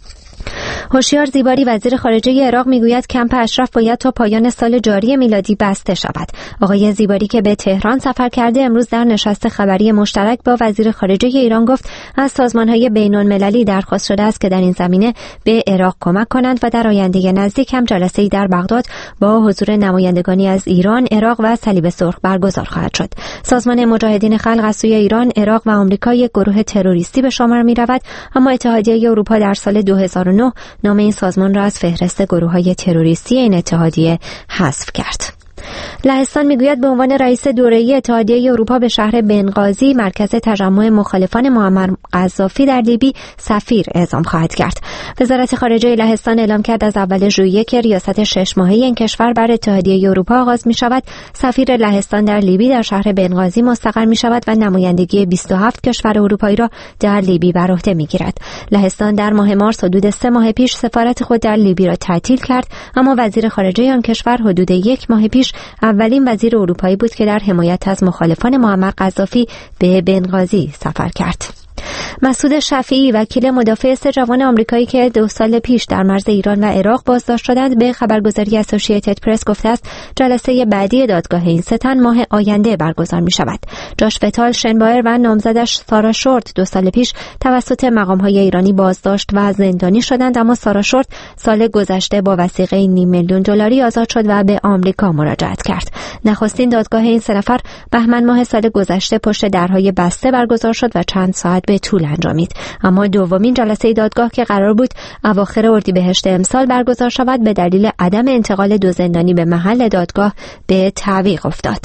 هوشیار زیباری، وزیر خارجه عراق، میگوید کمپ اشرف باید تا پایان سال جاری میلادی بسته شود. آقای زیباری که به تهران سفر کرده، امروز در نشست خبری مشترک با وزیر خارجه ایران گفت از سازمان‌های بین‌المللی درخواست شده است که در این زمینه به عراق کمک کنند و در آینده نزدیک هم جلسه‌ای در بغداد با حضور نمایندگانی از ایران، عراق و صلیب سرخ برگزار خواهد شد. سازمان مجاهدین خلق از سوی ایران، عراق و آمریکا یک گروه تروریستی به شمار می‌رود، اما اتحادیه اروپا در سال دو هزار و نه نام این سازمان را از فهرست گروه‌های تروریستی این اتحادیه حذف کرد. لهستان میگوید به عنوان رئیس دوره‌ای اتحادیه اروپا به شهر بنغازی، مرکز تجمع مخالفان معمر قذافی در لیبی، سفیر اعزام خواهد کرد. وزارت خارجه لهستان اعلام کرد از اول ژوئیه که ریاست شش ماهه این کشور بر اتحادیه اروپا آغاز می شود. سفیر لهستان در لیبی در شهر بنغازی مستقر می شود و نمایندگی بیست و هفت کشور اروپایی را در لیبی بر عهده می گیرد. لهستان در ماه مارس حدود سه ماه پیش سفارت خود در لیبی را تعطیل کرد، اما وزیر خارجه آن کشور حدود یک ماه پیش اولین وزیر اروپایی بود که در حمایت از مخالفان معمر قذافی به بنغازی سفر کرد. مسعود شفیعی، وکیل مدافع سه جوان آمریکایی که دو سال پیش در مرز ایران و عراق بازداشت شدند، به خبرگزاری اسوسییتد پرس گفته است جلسه بعدی دادگاه این سه تن ماه آینده برگزار می شود. جاش فتال شنبایر و نامزدش سارا شورت دو سال پیش توسط مقام‌های ایرانی بازداشت و زندانی شدند، اما سارا شورت سال گذشته با وثیقه نیم میلیون دلاری آزاد شد و به آمریکا مراجعت کرد. نخستین دادگاه این سه نفر بهمن ماه سال گذشته پشت درهای بسته برگزار شد و چند ساعت به طول انجامید، اما دومین جلسه دادگاه که قرار بود اواخر اردیبهشت امسال برگزار شود، به دلیل عدم انتقال دو زندانی به محل دادگاه به تعویق افتاد.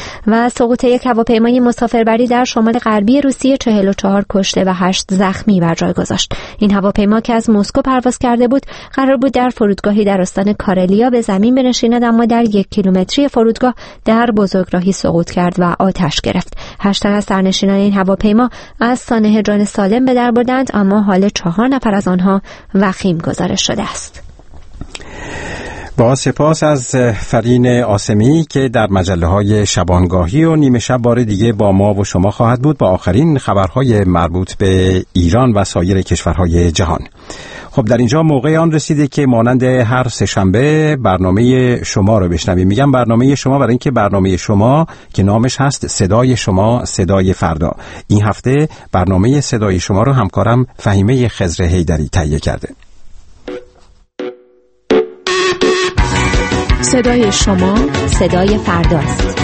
و سقوط یک هواپیمای مسافربری در شمال غربی روسیه چهل و چهار کشته و هشت زخمی بر جای گذاشت. این هواپیما که از مسکو پرواز کرده بود، قرار بود در فرودگاهی در استان کارلیا به زمین بنشیند، اما در یک کیلومتری فرودگاه در بزرگراهی سقوط کرد و آتش گرفت. هشت تن از سرنشینان این هواپیما از سانحه جان سالم به در بردند، اما حال چهار نفر از آنها وخیم گزارش شده است. با سپاس از فرین آسمی که در مجله‌های شبانگاهی و نیمه شب بار دیگه با ما و شما خواهد بود با آخرین خبرهای مربوط به ایران و سایر کشورهای جهان. خب در اینجا موقع آن رسیده که مانند هر سه‌شنبه برنامه شما رو بشنویم. میگم برنامه شما برای اینکه برنامه شما که نامش هست صدای شما، صدای فردا. این هفته برنامه صدای شما رو همکارم فهیمه خضر حیدری تهیه کرده. صدای شما، صدای فرداست.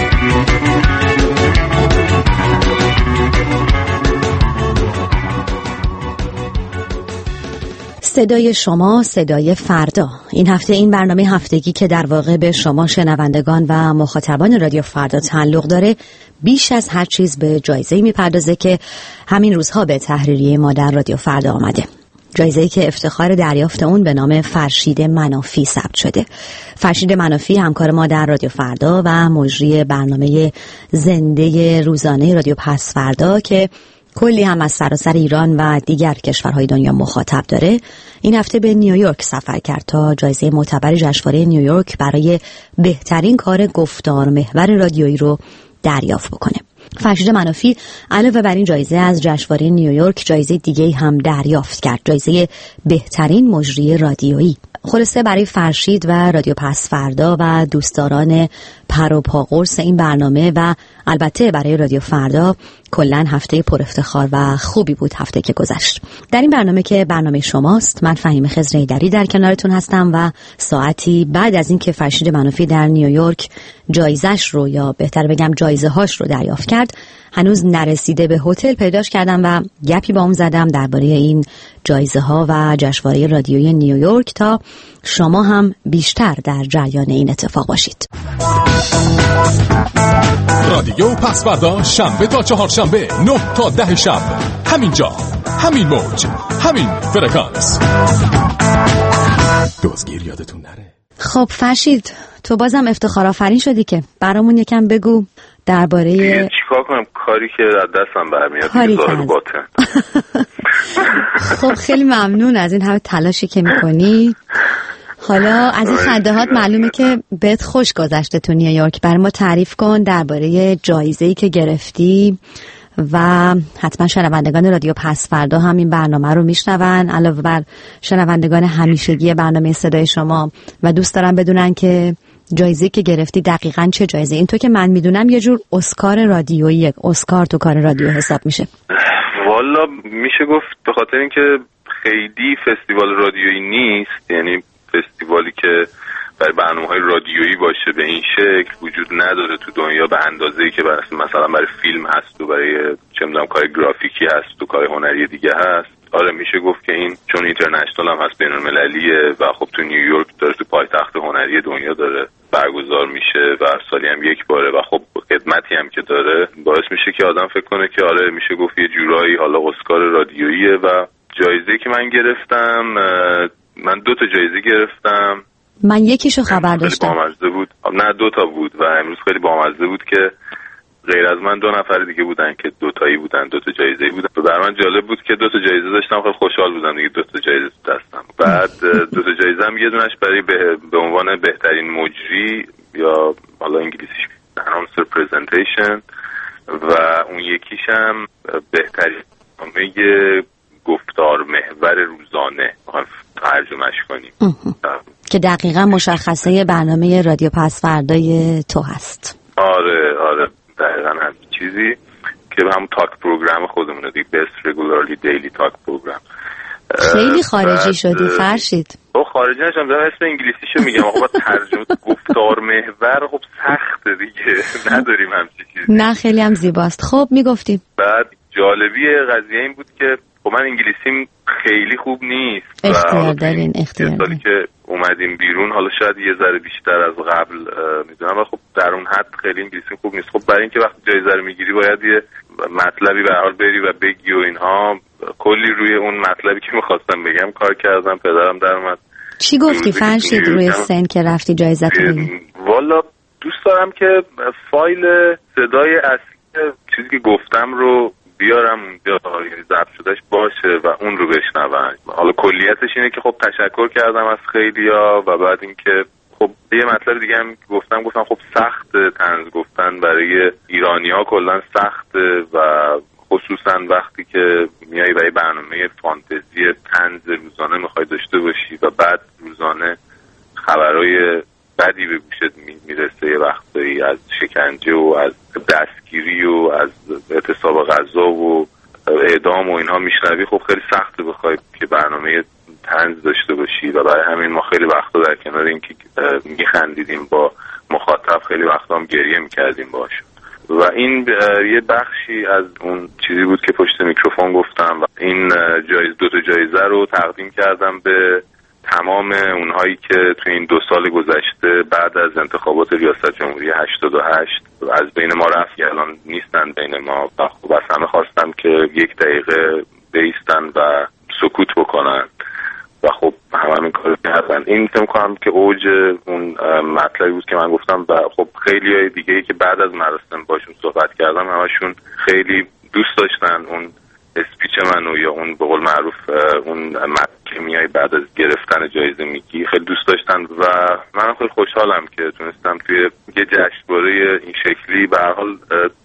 صدای شما، صدای فردا. این هفته این برنامه هفتگی که در واقع به شما شنوندگان و مخاطبان رادیو فردا تعلق داره بیش از هر چیز به جایزه‌ای میپردازه که همین روزها به تحریریه ما در رادیو فردا آمده. جایزه‌ای که افتخار دریافت اون به نام فرشید منافی ثبت شده. فرشید منافی همکار ما در رادیو فردا و مجری برنامه زنده روزانه رادیو پس فردا که کلی هم از سراسر ایران و دیگر کشورهای دنیا مخاطب داره، این هفته به نیویورک سفر کرد تا جایزه معتبر جشنواره نیویورک برای بهترین کار گفتار محور رادیویی رو دریافت بکنه. فرشید منافی علاوه بر این جایزه از جشنواره نیویورک جایزه دیگه هم دریافت کرد، جایزه بهترین مجری رادیویی. خلاصه برای فرشید و رادیو پس فردا و دوستداران پر و پا قرص این برنامه و البته برای رادیو فردا کلاً هفته پر افتخار و خوبی بود هفته که گذشت. در این برنامه که برنامه شماست، من فهیمه خضر ایدری در کنارتون هستم و ساعتی بعد از این که فرشید منافی در نیویورک جایزش رو یا بهتر بگم جایزه هاش رو دریافت کرد، هنوز نرسیده به هتل پیداش کردم و گپی با اون زدم درباره این جایزه ها و جشنواره رادیویی نیویورک تا شما هم بیشتر در جریان این اتفاق باشید. رادیو پس فردا شنبه تا چهارشنبه نه تا ده شب، همینجا، همین موج، همین فرکانس. دوزگیر یادتون نره. خب فرشید، تو بازم افتخار آفرین شدی که برامون یکم بگو درباره چیکار کنم کاری که از دستم برمیاد ظاهر باطن. خب خیلی ممنون از این همه تلاشی که میکنی. حالا از این خندهات معلومه که بهت خوش گذشته تو نیویورک. برای ما تعریف کن درباره جایزه‌ای که گرفتی و حتما شنوندگان رادیو پس فردا هم این برنامه رو میشنون علاوه بر شنوندگان همیشگی برنامه صدای شما و دوست دارم بدونن که جایزه که گرفتی دقیقاً چه جایزه؟ این تو که من میدونم یه جور اسکار رادیویی، اسکار تو کار رادیو حساب میشه. والا میشه گفت به خاطر اینکه خیلی فستیوال رادیویی نیست، یعنی فستیوالی که برای برنامه‌های رادیویی باشه به این شکل وجود نداره تو دنیا به اندازه‌ای که برای مثلا برای فیلم هست و برای چه می‌دونم کار گرافیکی هست و کار هنری دیگه هست. آره میشه گفت که این چون اینترنشنال هم هست، بین‌المللیه و خب تو نیویورک داره تو پایتخت هنری دنیا داره برگزار میشه و سالی هم یک باره و خب خدمتی هم که داره باعث میشه که آدم فکر کنه که آره میشه گفت یه جورایی حالا اسکار رادیوییه. و جایزه‌ای که من گرفتم، من دو تا جایزه گرفتم. من یکیشو خبر داشتم. خیلی بامزه بود. نه دو تا بود و امروز خیلی بامزه بود که غیر از من دو نفر دیگه بودن که دو تایی بودن، دو تا جایزه بودن. و برای من جالب بود که دو تا جایزه داشتم، خیلی خوشحال بودم دیگه دو تا جایزه دستم. بعد دو تا جایزه هم یه دونش برای به, به عنوان بهترین مجری یا حالا انگلیسیش announcer presentation و اون یکیش هم بهترین برنامه گفتار محور روزانه ترجمهش کنیم که دقیقا مشخصه برنامه رادیو پس فردای تو هست. آره آره دقیقا هم چیزی که همون تاک پروگرام خودمونه دیگه، Best Regularly Daily Talk Program. خیلی خارجی شدی فرشید. او خارجی نشم دارم اسم انگلیسیشو میگم. خب ترجمه گفتار محور خب سخته دیگه، نداریم همچی چیزی. نه خیلی هم زیباست. خب میگفتیم بعد جالبی قضیه این بود که خب من انگلیسیم خیلی خوب نیست. اختیار دارین اختیار دارین. سالی که اومدیم بیرون حالا شاید یه ذره بیشتر از قبل میدونم و خب در اون حد خیلی انگلیسیم خوب نیست. خب برای اینکه وقتی جایزه رو میگیری باید یه مطلبی به هر حال بری و بگی و اینها، کلی روی اون مطلبی که میخواستم بگم کار کردم. پدرم در اومد. چی گفتی فرشید روی سن که رفتی جایزه رو بگیری؟ والا دوست دارم که فایل صدای اصلی چیزی که گفتم رو بیارم اونجا، یعنی ضبط شدهش باشه و اون رو بشنون. حالا کلیتش اینه که خب تشکر کردم از خیلیا و بعد اینکه خب یه مطلب دیگه هم گفتم گفتم خب سخت طنز گفتن برای ایرانی‌ها کلا سخته و خصوصا وقتی که میای برای برنامه فانتزی طنز روزانه میخوای داشته باشی و بعد روزانه خبرای بدی به گوشت میرسه یه وقتایی از شکنجه و از دستگیری و از اعتصاب غذا و اعدام و اینها میشنوی، خب خیلی سخته بخوای که برنامه طنز داشته باشی و برای همین ما خیلی وقتا در کنار اینکه میخندیدیم با مخاطب خیلی وقتا هم گریه میکردیم باهاش و این یه بخشی از اون چیزی بود که پشت میکروفون گفتم و این جایزه دو تا جایزه رو تقدیم کردم به تمام اونهایی که توی این دو سال گذشته بعد از انتخابات ریاست جمهوری هشتاد و هشت از بین ما رفت، الان نیستن بین ما و خب از همه خواستم که یک دقیقه بایستن و سکوت بکنن و خب همه این کار کردن. این فکر می‌کنم که اوج اون مطلبی بود که من گفتم و خب خیلی های دیگه‌ای که بعد از مراسم باشون صحبت کردم همشون خیلی دوست داشتن اون اسپیچ منو یا اون به قول معروف اون متن میای بعد از گرفتن جایزه میگی خیلی دوست داشتن و من خیلی خوشحالم که تونستم توی یه جشنواره این شکلی به هر حال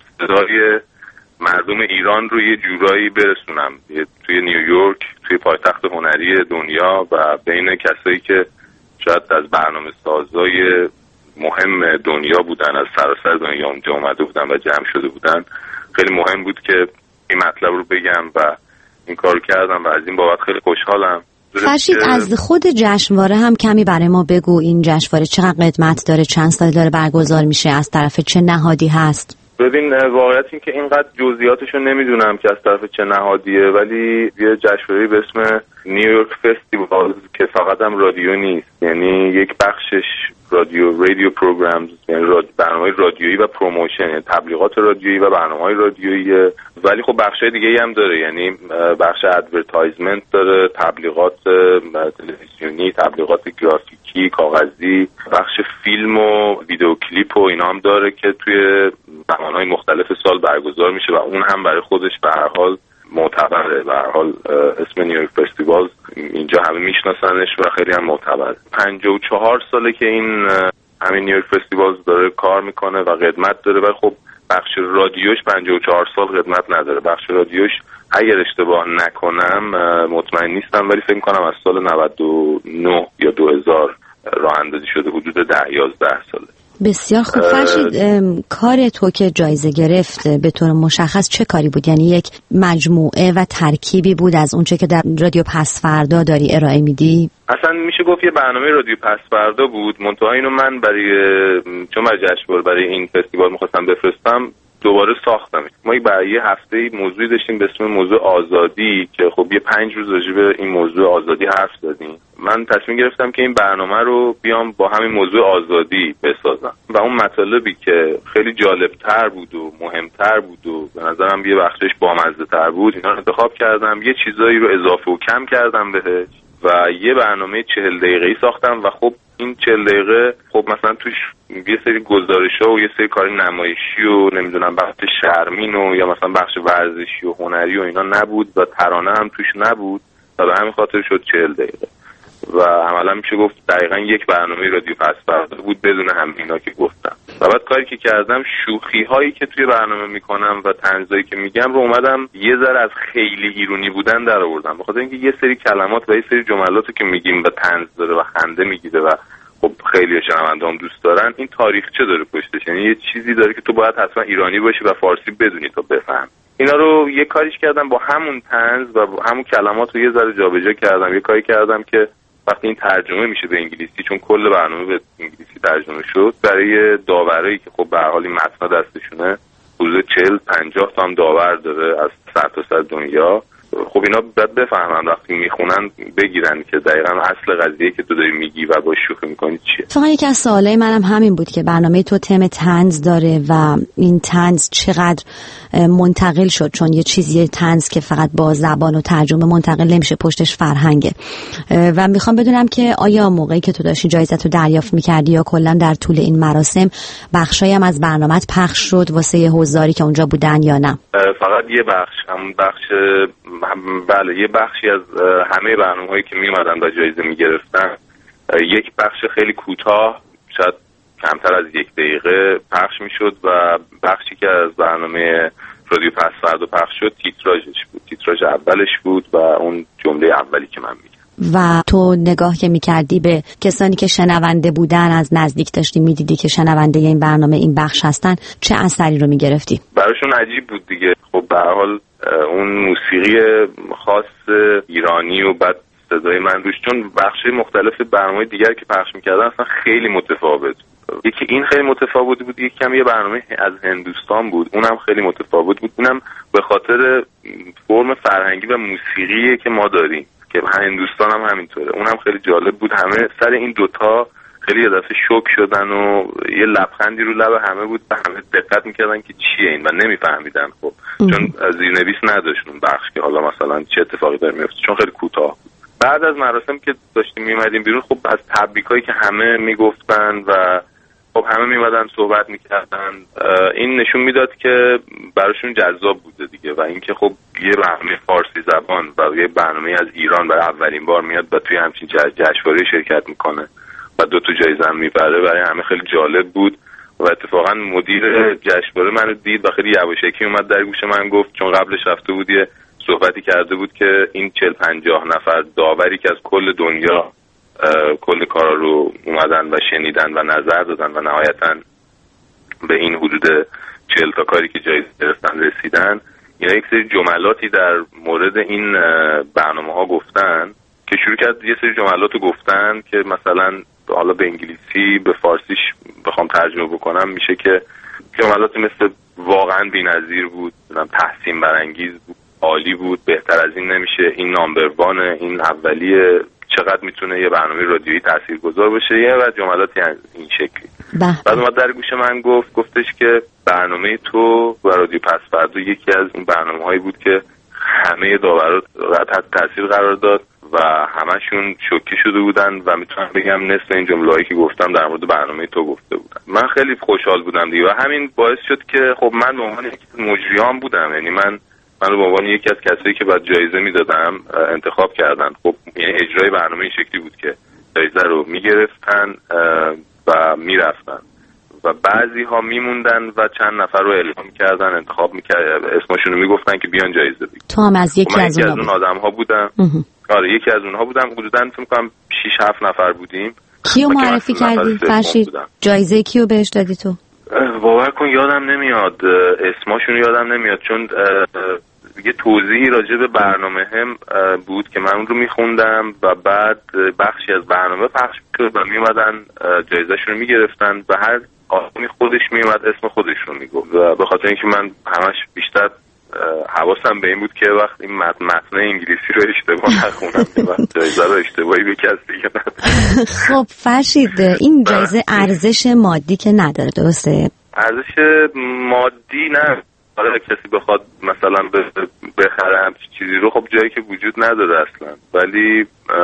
صدای مردم ایران رو یه جورایی برسونم توی نیویورک، توی پایتخت هنری دنیا و بین کسایی که شاید از برنامه سازای مهم دنیا بودن، از سراسر دنیا اونجا اومده بودن و جمع شده بودن. خیلی مهم بود که این مطلب رو بگم و این کارو کردم و از این بابت خیلی خوشحالم. فرشید از خود جشنواره هم کمی برای ما بگو. این جشنواره چقدر قدمت داره، چند سال داره برگزار میشه، از طرف چه نهادی هست؟ ببین واقعیت این که اینقدر جزئیاتش رو نمیدونم که از طرف چه نهادیه، ولی یه جشنواره به اسم نیویورک فستیوال که فقط هم رادیو نیست، یعنی یک بخشش رادیو رادیو پروگرامز، یعنی برنامه‌های رادیویی و پروموشن، یعنی تبلیغات رادیویی و برنامه‌های رادیویی، ولی خب بخشای دیگه‌ای هم داره، یعنی بخش ادورتایزمنت داره، تبلیغات تلویزیونی، تبلیغات گرافیکی، کاغذی، بخش فیلم و ویدیو کلیپ و اینا هم داره که توی زمانهای مختلف سال برگزار میشه و اون هم برای خودش به هر حال معتبره. به هر حال اسم نیویورک فستیوال اینجا همه میشناسنش و خیلی هم معتبره. پنجاه و چهار ساله که این همین نیویورک فستیوال داره کار میکنه و قدمت داره، ولی خب بخش رادیوش پنجاه و چهار سال قدمت نداره. بخش رادیوش اگر اشتباه نکنم مطمئن نیستم ولی فکر میکنم از سال نود و نه یا دو هزار راه اندازی شده، حدود ده یازده ساله. بسیار خوب. فرشید کار تو که جایزه گرفت به طور مشخص چه کاری بود؟ یعنی یک مجموعه و ترکیبی بود از اونچه که در رادیو پس فردا داری ارائه میدی؟ اصلا میشه گفت یه برنامه رادیو پس فردا بود، منتها اینو من برای چون برای جشنواره برای این فستیوال میخواستم بفرستم دوباره ساختم. ما برای یه هفته موضوعی داشتیم به اسم موضوع آزادی که خب یه پنج روز راجع به این موضوع آزادی حرف زدیم. من تصمیم گرفتم که این برنامه رو بیام با همین موضوع آزادی بسازم و اون مطالبی که خیلی جالبتر بود و مهمتر بود و به نظرم یه بخشش بامزه تر بود اینا رو انتخاب کردم، یه چیزایی رو اضافه و کم کردم بهش و یه برنامه چهل دقیقه‌ای ساختم و خب این چهل دقیقه خب مثلا توش یه سری گزارش‌ها و یه سری کار نمایشی و نمیدونم بخش شرمین و یا مثلا بخش ورزشی و هنری و اینا نبود و ترانه هم توش نبود و به همین خاطر شد چهل دقیقه و عملا میشه گفت دقیقاً یک برنامه رادیو پس فردا بود بدون هم اینا که گفتم. و بعد کاری که کردم شوخی هایی که توی برنامه میکنم و طنزایی که میگم رو اومدم یه ذره از خیلی ایرونی بودن در آوردم، بخاطر اینکه یه سری کلمات و یه سری جملاتی که میگیم و طنز داره و خنده میگیره و خب خیلی شنونده‌ام دوست دارن، این تاریخچه داره پشتش، یعنی یه چیزی داره که تو باید حتما ایرانی باشی و فارسی بدونی تا بفهم. اینا رو یه کاریش کردم با همون طنز و با همون کلمات رو یه ذره جابجا کردم، یه کاری کردم که وقتی این ترجمه میشه به انگلیسی، چون کل برنامه به انگلیسی ترجمه شد، برای داورایی که خب به هر حال این متن دستشونه حدود چهل پنجاه تا هم داور داره از سر تا سر دنیا، خب اینا باید بفهمن وقتی میخونن بگیرن که دقیقاً اصل قضیه که تو داری میگی و با شوخی میکنی چیه. فقط یکی از سوالای منم همین بود که برنامه تو تم طنز داره و این طنز چقدر منتقل شد، چون یه چیزی طنز که فقط با زبان و ترجمه منتقل نمیشه، پشتش فرهنگه. و میخوام بدونم که آیا موقعی که تو داشتی جایزت رو دریافت میکردی یا کلا در طول این مراسم بخشایی هم از برنامه‌ات پخش شد واسه حضاری که اونجا بودن یا نه؟ فقط یه بخش، همون بخش بله یه بخشی از همه برنامه‌هایی که میومدن و جایزه میگرفتن، یک بخش خیلی کوتاه شاید کمتر از یک دقیقه پخش میشد و بخشی که از برنامه رادیو پس فردا پخش شد تیتراژش بود، تیتراژ اولش بود و اون جمله اولی که من میگم. و تو نگاه که میکردی به کسانی که شنونده بودن، از نزدیک داشتی میدیدی که شنونده این برنامه این بخش هستن، چه اثری رو میگرفتی؟ براشون عجیب بود دیگه، خب به هر حال اون موسیقی خاص ایرانی و بعد صدای من روش، چون بخش مختلف برنامه‌های دیگر که پخش میکردن اصلا خیلی متفاوت. یکی این خیلی متفاوت بود، یکی هم یه برنامه از هندوستان بود، اونم خیلی متفاوت بود. اونم به خاطر فرم فرهنگی و موسیقی که ما داریم که هندوستان هم همینطوره، اونم خیلی جالب بود. همه سر این دوتا خیلی یه دفعه شوک شدن و یه لبخندی رو لب همه بود و همه دقت میکردن که چیه این و نمیفهمیدن، خب چون زیرنویس نداشت اون بخش که حالا مثلا چه اتفاقی داره میفته، چون خیلی کوتاه. بعد از مراسم که داشتیم میومدیم بیرون، خب از تبریکایی که همه میگفتن و خب همه میمدن صحبت میکردن، این نشون میداد که براشون جذاب بوده دیگه و اینکه خب یه برنامه فارسی زبان و یه برنامه از ایران برای اولین بار میاد و توی همچین جشنواره شرکت میکنه و دو تا جایزه هم میبره، برای همه خیلی جالب بود. و اتفاقا مدیر جشنواره منو دید و خیلی یواشکی اومد در گوش من گفت، چون قبلش رفته بود یه صحبتی کرده بود که این چهل پنجاه نفر داوری که از کل دنیا کل کارا رو اومدن و شنیدن و نظر دادن و نهایتاً به این حدود چهل تا کاری که جایزه گرفتن رسیدن، اینا یک سری جملاتی در مورد این برنامه ها گفتن که شروع کرد یه سری جملات رو گفتن که مثلا حالا به انگلیسی به فارسیش بخوام ترجمه بکنم میشه که جملاتی مثل واقعا بی‌نظیر بود، تحسین برانگیز بود، عالی بود، بهتر از این نمیشه، این نامبر وانه، این اولیه، چقدر میتونه یه برنامه رادیویی تاثیرگذار باشه، یه و جملاتی این شکلی. بعد اومد در گوش من گفت گفتش که برنامه تو و رادیو پس فردا یکی از اون برنامه‌هایی بود که همه داورا تحت تاثیر قرار داد و همشون شوکه شده بودن و میتونم بگم نصف این جمله‌ای که گفتم در مورد برنامه تو گفته بودن. من خیلی خوشحال بودم دیگه و همین باعث شد که خب من به عنوان یک مجریان بودم، یعنی من من رو به عنوان یکی از کسایی که بعد جایزه میدادم انتخاب کردن. خب یعنی اجرای برنامه این شکلی بود که جایزه رو میگرفتن و میرفتن و بعضی ها میموندن و چند نفر رو اعلام کردن، انتخاب میکرد، اسمشون رو میگفتن که بیان جایزه بگیرن. تو هم از یکی از, از اون آدم ها بودم. آره یکی از اونها بودم. حدوداً فکر می‌کنم شش هفت نفر بودیم. کیو معرفی کردی فرشید؟ جایزه کیو بهش دادی تو؟ باور کن یادم نمیاد، اسماشون یادم نمیاد، چون یه توضیحی راجع به برنامه هم بود که من اون رو میخوندم و بعد بخشی از برنامه پخش می‌شد و میومدن جایزه‌شون رو میگرفتن و هر آدمی خودش میومد اسم خودش رو میگفت و به خاطر اینکه من همش بیشتر حواسم به این بود که وقت این متن, متن انگلیسی رو اشتباه نخونم و جایزه رو اشتباهی به کسی دیگه ندارم. خب فرشید این جایزه ارزش مادی که نداره، درسته؟ ارزش مادی نه، حالا کسی بخواد مثلا بخره همچین چیزی رو خب جایی که وجود نداره اصلا، ولی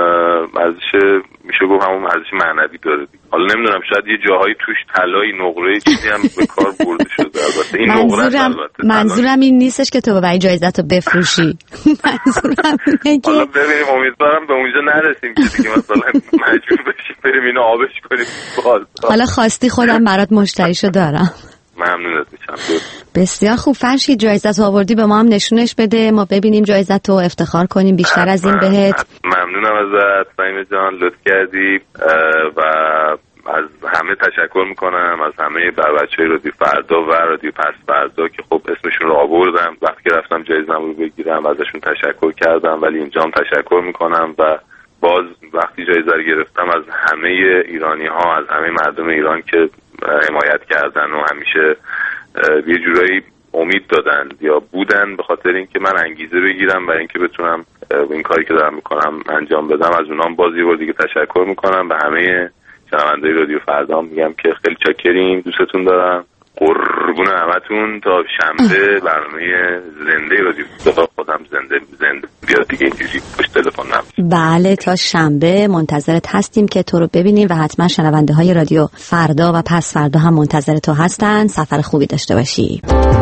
ارزش میشه گفت همون ارزش معنوی داره. حالا نمیدونم شاید یه جاهایی توش طلای نقره چیزی هم به کار برده شده. البته این منظورم البته منظورم این نیستش که تو ببری جایزه‌تو بفروشی. منظورم اینه که حالا ببینیم، امیدوارم به اونجا نرسیم که دیگه مثلا مجبور بشیم بریم اینو آبش کنیم. حالا خواستی خودم برات مشتریشو دارم. ممنونت میشم. بسیار خوب فرشید، جایزت آوردی به ما هم نشونش بده، ما ببینیم جایزت رو افتخار کنیم بیشتر از این بهت. ممنونم ازت فهیم جان، لطف کردی و از همه تشکر میکنم، از همه بر بچه‌های رادیو فردا و رادیو پس فردا که خب اسمشون رو آوردم وقتی که رفتم جایزه‌ام رو بگیرم، ازشون تشکر کردم، ولی اینجا هم تشکر میکنم و باز وقتی جایزه رو گرفتم از همه ایرانی ها، از همه مردم ایران که حمایت کردن و همیشه یه جورایی امید دادن یا بودن به خاطر اینکه من انگیزه بگیرم و اینکه بتونم این کاری که دارم میکنم انجام بدم، از اونام باز یه بار دیگه تشکر میکنم. به همه شنونده‌های رادیو فردا میگم که خیلی چاکریم، دوستتون دارم، قربون همتون. تا شنبه برنامه زنده رادیو فردا خودم زنده زنده بیاد دیگه، اینجوری پشت تلفن نم. بله تا شنبه منتظرت هستیم که تو رو ببینیم و حتما شنونده های رادیو فردا و پس فردا هم منتظر تو هستن. سفر خوبی داشته باشی.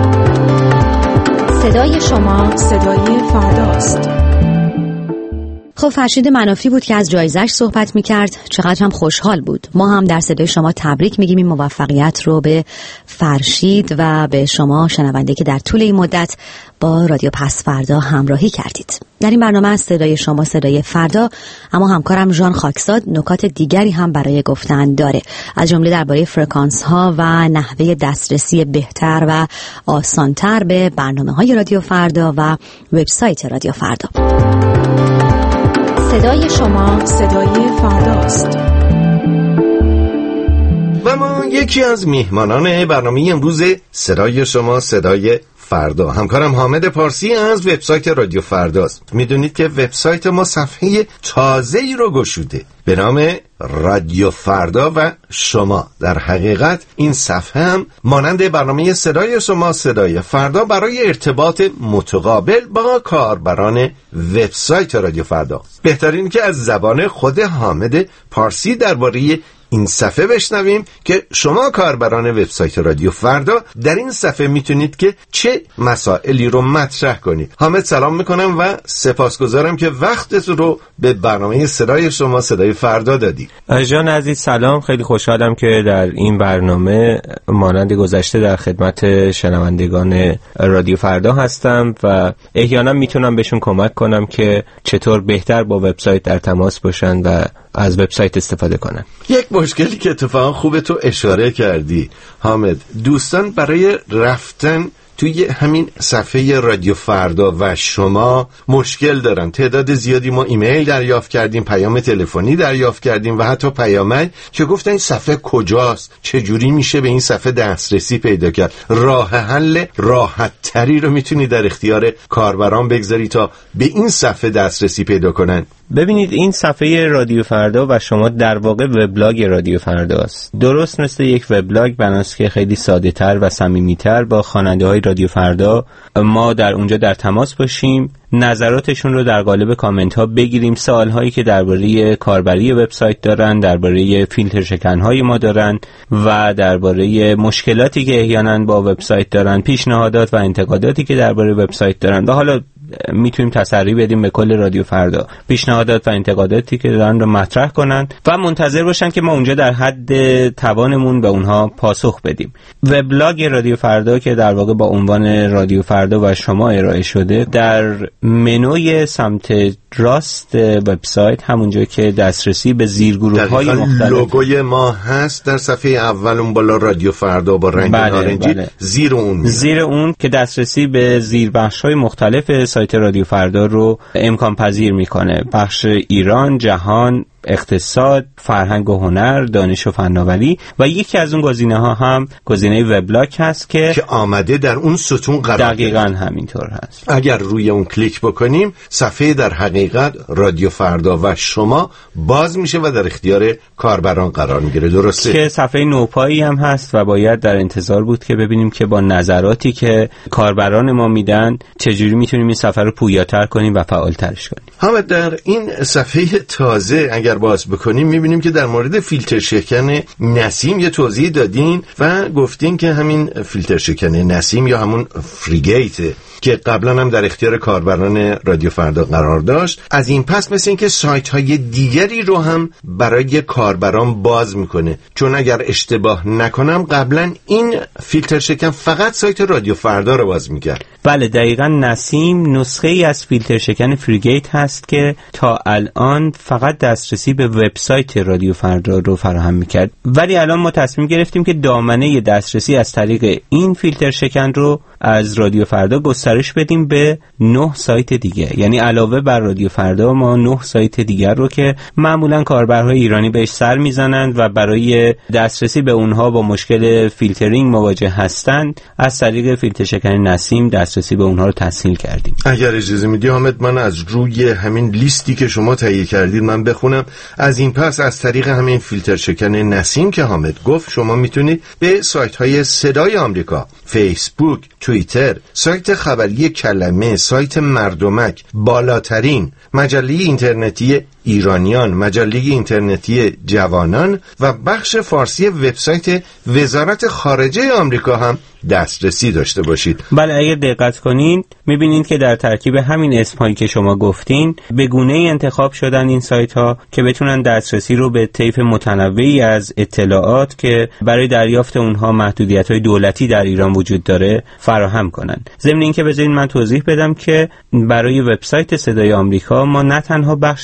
صدای شما صدای فرداست. خب فرشید منافی بود که از جایزش صحبت میکرد، چقدر هم خوشحال بود. ما هم در صدای شما تبریک میگیم این موفقیت رو به فرشید و به شما شنونده که در طول این مدت با رادیو پس فردا همراهی کردید. در این برنامه از صدای شما صدای فردا، اما همکارم ژان خاکزاد نکات دیگری هم برای گفتن داره، از جمله درباره فرکانس ها و نحوه دسترسی بهتر و آسانتر به برنامه‌های رادیو فردا و وبسایت رادیو فردا. صدای شما صدای فرداست. و ما یکی از میهمانان برنامه امروز صدای شما صدای فردا، همکارم حامد پارسی از وبسایت رادیو فرداست. میدونید که وبسایت ما صفحه تازه‌ای رو گشوده به نام رادیو فردا و شما. در حقیقت این صفحه هم مانند برنامه صدای شما صدای فردا برای ارتباط متقابل با کاربران وبسایت رادیو فردا. بهترین که از زبان خود حامد پارسی درباره این صفحه بشنویم که شما کاربران وبسایت رادیو فردا در این صفحه میتونید که چه مسائلی رو مطرح کنید. حامد سلام میکنم و سپاسگزارم که وقتت رو به برنامه صدای شما صدای فردا دادی. جان عزیز سلام، خیلی خوشحالم که در این برنامه مانند گذشته در خدمت شنوندگان رادیو فردا هستم و احیانا میتونم بهشون کمک کنم که چطور بهتر با وبسایت در تماس باشن و از وبسایت استفاده کنن. یک مشکلی که اتفاقا خوبه تو اشاره کردی حامد، دوستان برای رفتن توی همین صفحه رادیو فردا و شما مشکل دارن. تعداد زیادی ما ایمیل دریافت کردیم، پیام تلفنی دریافت کردیم و حتی پیامک که گفتن این صفحه کجاست، چجوری میشه به این صفحه دسترسی پیدا کرد. راه حل راحت تری رو میتونی در اختیار کاربران بگذاری تا به این صفحه دسترسی پیدا کنن. ببینید این صفحه رادیو فردا و شما در واقع وبلاگ رادیو فردا است. درست مثل یک وبلاگ بناست که خیلی ساده تر و صمیمی تر با خواننده های رادیو فردا ما در اونجا در تماس باشیم، نظراتشون رو در قالب کامنت ها بگیریم، سوال هایی که درباره کاربری وبسایت دارن، درباره فیلتر شکن های ما دارن و درباره مشکلاتی که احیانا با وبسایت دارن، پیشنهادات و انتقاداتی که درباره وبسایت دارن و حالا میتونیم تسری بدیم به کل رادیو فردا، پیشنهادات و انتقاداتی که دارن رو مطرح کنن و منتظر باشن که ما اونجا در حد توانمون به اونها پاسخ بدیم. وبلاگ رادیو فردا که در واقع با عنوان رادیو فردا و شما ارائه شده، در منوی سمت راست وبسایت همونجا که دسترسی به زیرگروه‌های مختلف لوگوی ما هست در صفحه اول اون بالا رادیو فردا با رنگ بله، نارنجی بله. زیر اون میاد. زیر اون که دسترسی به زیربخش‌های مختلف سایت رادیو فردا رو امکان پذیر میکنه. بخش ایران، جهان، اقتصاد، فرهنگ و هنر، دانش و فناوری و یکی از اون گزینه ها هم گزینه وبلاگ هست که که آمده در اون ستون قرار داره. دقیقاً همینطور هست. اگر روی اون کلیک بکنیم صفحه در حقیقت رادیو فردا و شما باز میشه و در اختیار کاربران قرار میگیره. درسته؟ که صفحه نوپایی هم هست و باید در انتظار بود که ببینیم که با نظراتی که کاربران ما میدن چجوری میتونیم این صفحه رو پویاتر کنیم و فعالترش کنیم. هم در این صفحه تازه اگر باز بکنیم میبینیم که در مورد فیلتر شکن نسیم یه توضیح دادین و گفتین که همین فیلتر شکن نسیم یا همون فریگیت که قبلا هم در اختیار کاربران رادیو فردا قرار داشت، از این پس مثل این که سایت های دیگری رو هم برای کاربران باز میکنه. چون اگر اشتباه نکنم قبلا این فیلتر شکن فقط سایت رادیو فردا رو باز میکرد. بله دقیقاً. نسیم نسخه ای از فیلتر شکن فریگیت هست که تا الان فقط دسترسی به وبسایت رادیو فردا رو فراهم میکرد، ولی الان ما تصمیم گرفتیم که دامنه دسترسی از طریق این فیلتر شکن رو از رادیو فردا گسترش بدیم به نه سایت دیگه. یعنی علاوه بر رادیو فردا ما نه سایت دیگر رو که معمولا کاربرهای ایرانی بهش سر میزنند و برای دسترسی به اونها با مشکل فیلترینگ مواجه هستند، از طریق فیلتر شکن نسیم دسترسی به اونها رو تسهیل کردیم. اگر اجازه میدی حامد من از روی همین لیستی که شما تهیه کردید من بخونم. از این پس از طریق همین فیلتر شکن نسیم که حامد گفت شما میتونید به سایت های صدای آمریکا، فیسبوک، توییتر، سایت خبری کلمه، سایت مردمک، بالاترین، مجله اینترنتی ایرانیان، مجله اینترنتی جوانان و بخش فارسی وبسایت وزارت خارجه آمریکا هم دسترسی داشته باشید. بله اگه دقت کنین میبینید که در ترکیب همین اسمایی که شما گفتین به گونه‌ای انتخاب شدن این سایت ها که بتونن دسترسی رو به طیف متنوعی از اطلاعات که برای دریافت اونها محدودیت‌های دولتی در ایران وجود داره فراهم کنن. ضمن اینکه بذارین من توضیح بدم که برای وبسایت صدای آمریکا ما نه تنها بخش فارسی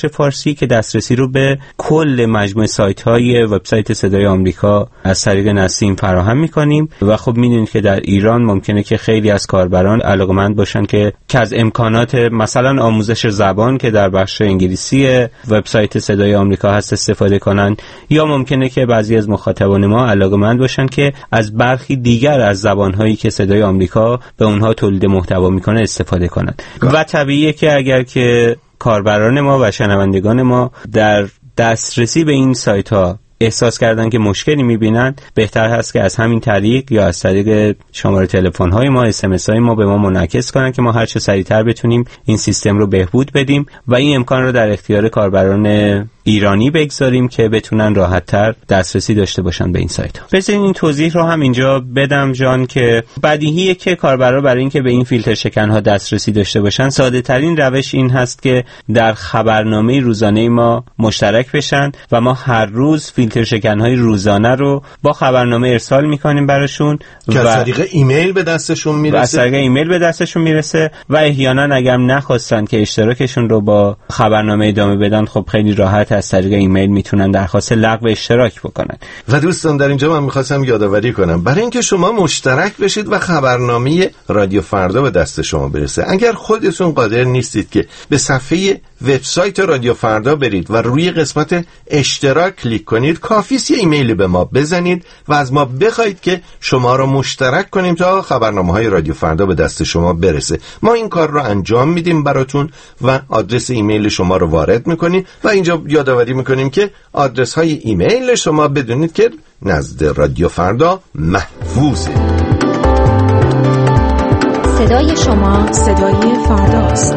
دسترسی که دسترسی رو به کل مجموعه سایت‌های وبسایت صدای آمریکا از طریق نسیم فراهم می‌کنیم و خب می‌دونید که در ایران ممکنه که خیلی از کاربران علاقه‌مند باشن که که از امکانات مثلا آموزش زبان که در بخش انگلیسی وبسایت صدای آمریکا هست استفاده کنن، یا ممکنه که بعضی از مخاطبان ما علاقه‌مند باشن که از برخی دیگر از زبان‌هایی که صدای آمریکا به اونها تولید محتوا می‌کنه استفاده کنن. و طبیعیه که اگر که کاربران ما و شنوندگان ما در دسترسی به این سایت‌ها احساس کردن که مشکلی می‌بینن، بهتر هست که از همین طریق یا از طریق شماره تلفن‌های ما، اس ام اس‌های ما به ما منعکس کنن که ما هر چه سریعتر بتونیم این سیستم رو بهبود بدیم و این امکان رو در اختیار کاربران ایرانی بگذاریم که بتونن راحت‌تر دسترسی داشته باشن به این سایت‌ها. بذارین این توضیح رو هم اینجا بدم جان که بدیهیه که کاربرا برای اینکه به این فیلتر شکن‌ها دسترسی داشته باشن، ساده‌ترین روش این هست که در خبرنامه روزانه ما مشترک بشن و ما هر روز فیلتر شکن‌های روزانه رو با خبرنامه ارسال می‌کنیم براشون که از طریق ایمیل به دستشون میرسه. از طریق ایمیل به دستشون میرسه و احیانا اگر نخواستن که اشتراکشون رو با خبرنامه ادامه بدن، خب خیلی راحت از طریق ایمیل میتونن درخواست لغو اشتراک بکنن. و دوستان در اینجا من میخواستم یادآوری کنم برای اینکه شما مشترک بشید و خبرنامه رادیو فردا به دست شما برسه، اگر خودتون قادر نیستید که به صفحه وبسایت رادیو فردا برید و روی قسمت اشتراک کلیک کنید، کافیست یه ایمیل به ما بزنید و از ما بخواید که شما رو مشترک کنیم تا خبرنامه‌های رادیو فردا به دست شما برسه. ما این کار رو انجام میدیم براتون و آدرس ایمیل شما رو وارد میکنیم و اینجا یادآوری میکنیم که آدرس های ایمیل شما بدونید که نزد رادیو فردا محفوظه. صدای شما صدای فرداست.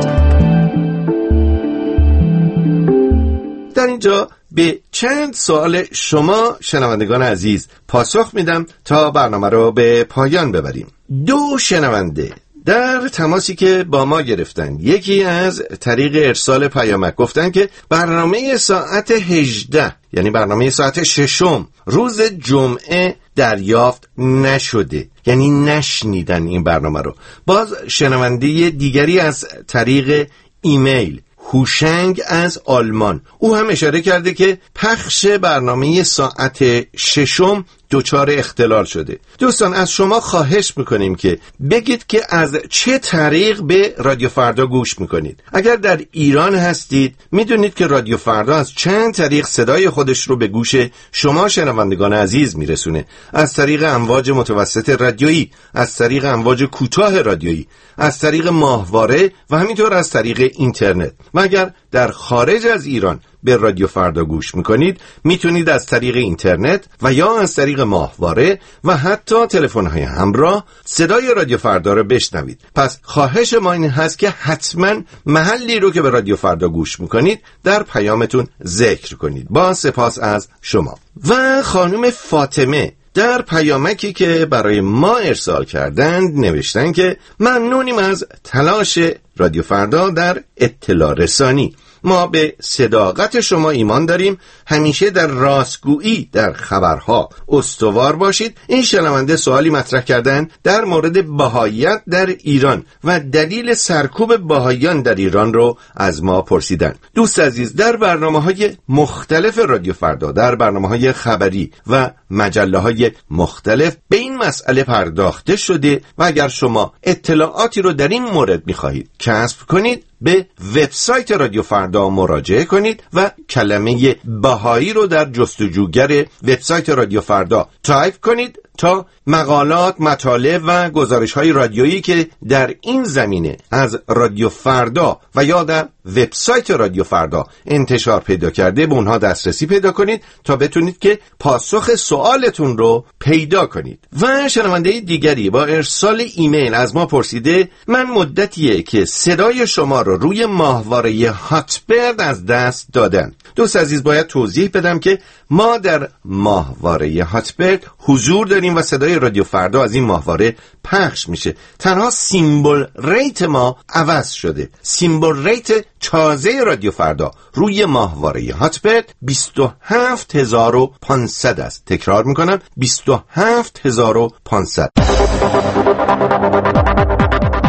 در اینجا به چند سوال شما شنوندگان عزیز پاسخ میدم تا برنامه رو به پایان ببریم. دو شنونده در تماسی که با ما گرفتن، یکی از طریق ارسال پیامک گفتن که برنامه ساعت هجده، یعنی برنامه ساعت ششم روز جمعه دریافت نشده، یعنی نشنیدن این برنامه رو. باز شنونده دیگری از طریق ایمیل، هوشنگ از آلمان، او هم اشاره کرده که پخش برنامه ساعت ششم دچار اختلال شده. دوستان از شما خواهش میکنیم که بگید که از چه طریق به رادیو فردا گوش میکنید. اگر در ایران هستید میدونید که رادیو فردا از چند طریق صدای خودش رو به گوش شما شنوندگان عزیز میرسونه. از طریق امواج متوسط رادیویی، از طریق امواج کوتاه رادیویی، از طریق ماهواره و همینطور از طریق اینترنت. و اگر در خارج از ایران به رادیو فردا گوش میکنید، میتونید از طریق اینترنت و یا از طریق ماهواره و حتی تلفن‌های همراه صدای رادیو فردا رو بشنوید. پس خواهش ما این هست که حتما محلی رو که به رادیو فردا گوش میکنید در پیامتون ذکر کنید. با سپاس از شما. و خانم فاطمه در پیامکی که برای ما ارسال کردند نوشتن که ممنونیم از تلاش رادیو فردا در اطلاع رسانی. ما به صداقت شما ایمان داریم، همیشه در راستگویی در خبرها استوار باشید. این شنونده سوالی مطرح کردن در مورد بهائیت در ایران و دلیل سرکوب بهائیان در ایران رو از ما پرسیدن. دوست عزیز، در برنامه‌های مختلف رادیو فردا، در برنامه‌های خبری و مجله‌های مختلف به این مسئله پرداخته شده و اگر شما اطلاعاتی رو در این مورد می‌خواهید کسب کنید، به وبسایت رادیو فردا مراجعه کنید و کلمه بهایی رو در جستجوگر وبسایت رادیو فردا تایپ کنید تا مقالات، مطالب و گزارش‌های رادیویی که در این زمینه از رادیو فردا و یا در وبسایت رادیو فردا انتشار پیدا کرده به اونها دسترسی پیدا کنید تا بتونید که پاسخ سوالتون رو پیدا کنید. و شنونده دیگری با ارسال ایمیل از ما پرسیده من مدتیه که صدای شما رو روی ماهواره هاتبرد از دست دادم. دوست عزیز، باید توضیح بدم که ما در ماهواره هاتبرد حضور داریم و صدای رادیو فردا از این ماهواره پخش میشه. تنها سیمبل ریت ما عوض شده. سیمبل ریت تازه رادیو فردا روی ماهواره هاتبرد بیست و هفت هزار و پانصد است. تکرار میکنم، بیست و هفت هزار و پانصد.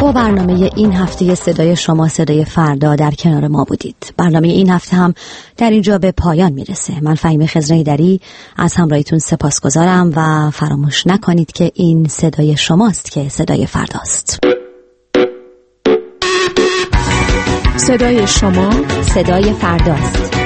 با برنامه این هفته صدای شما صدای فردا در کنار ما بودید. برنامه این هفته هم در اینجا به پایان میرسه. من فهیمه خضرایی‌دری از همراهیتون سپاسگزارم و فراموش نکنید که این صدای شماست که صدای فرداست. صدای شما صدای فرداست.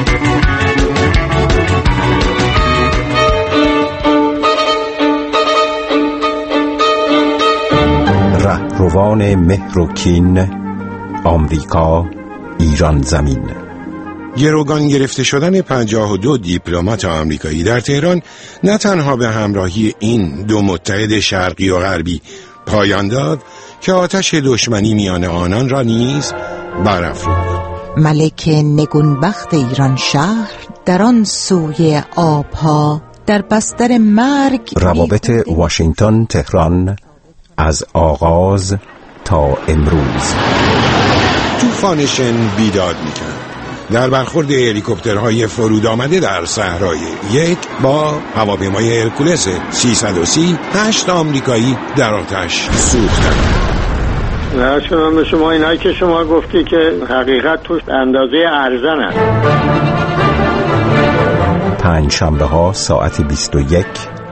رهروان مهر و کین، آمریکا، ایران زمین. گروگان گرفته شدن پنجاه و دو دیپلمات آمریکایی در تهران نه تنها به همراهی این دو متحد شرقی و غربی پایان داد که آتش دشمنی میان آنان را نیز برافروخت. ملک نگونبخت ایران شهر در آن سوی آبها در بستر مرگ روابط واشنگتن تهران از آغاز تا امروز. طوفان شن بیداد میکرد در برخورد هلیکوپترهای فرود آمده در صحرای یک با هواپیمای هرکولس سیصد و سی هشت آمریکایی در آتش سوختند. نه شما به شما اینایی که شما گفتی که حقیقت توش اندازه ارزن است. پنج شنبه ها ساعت بیست و یک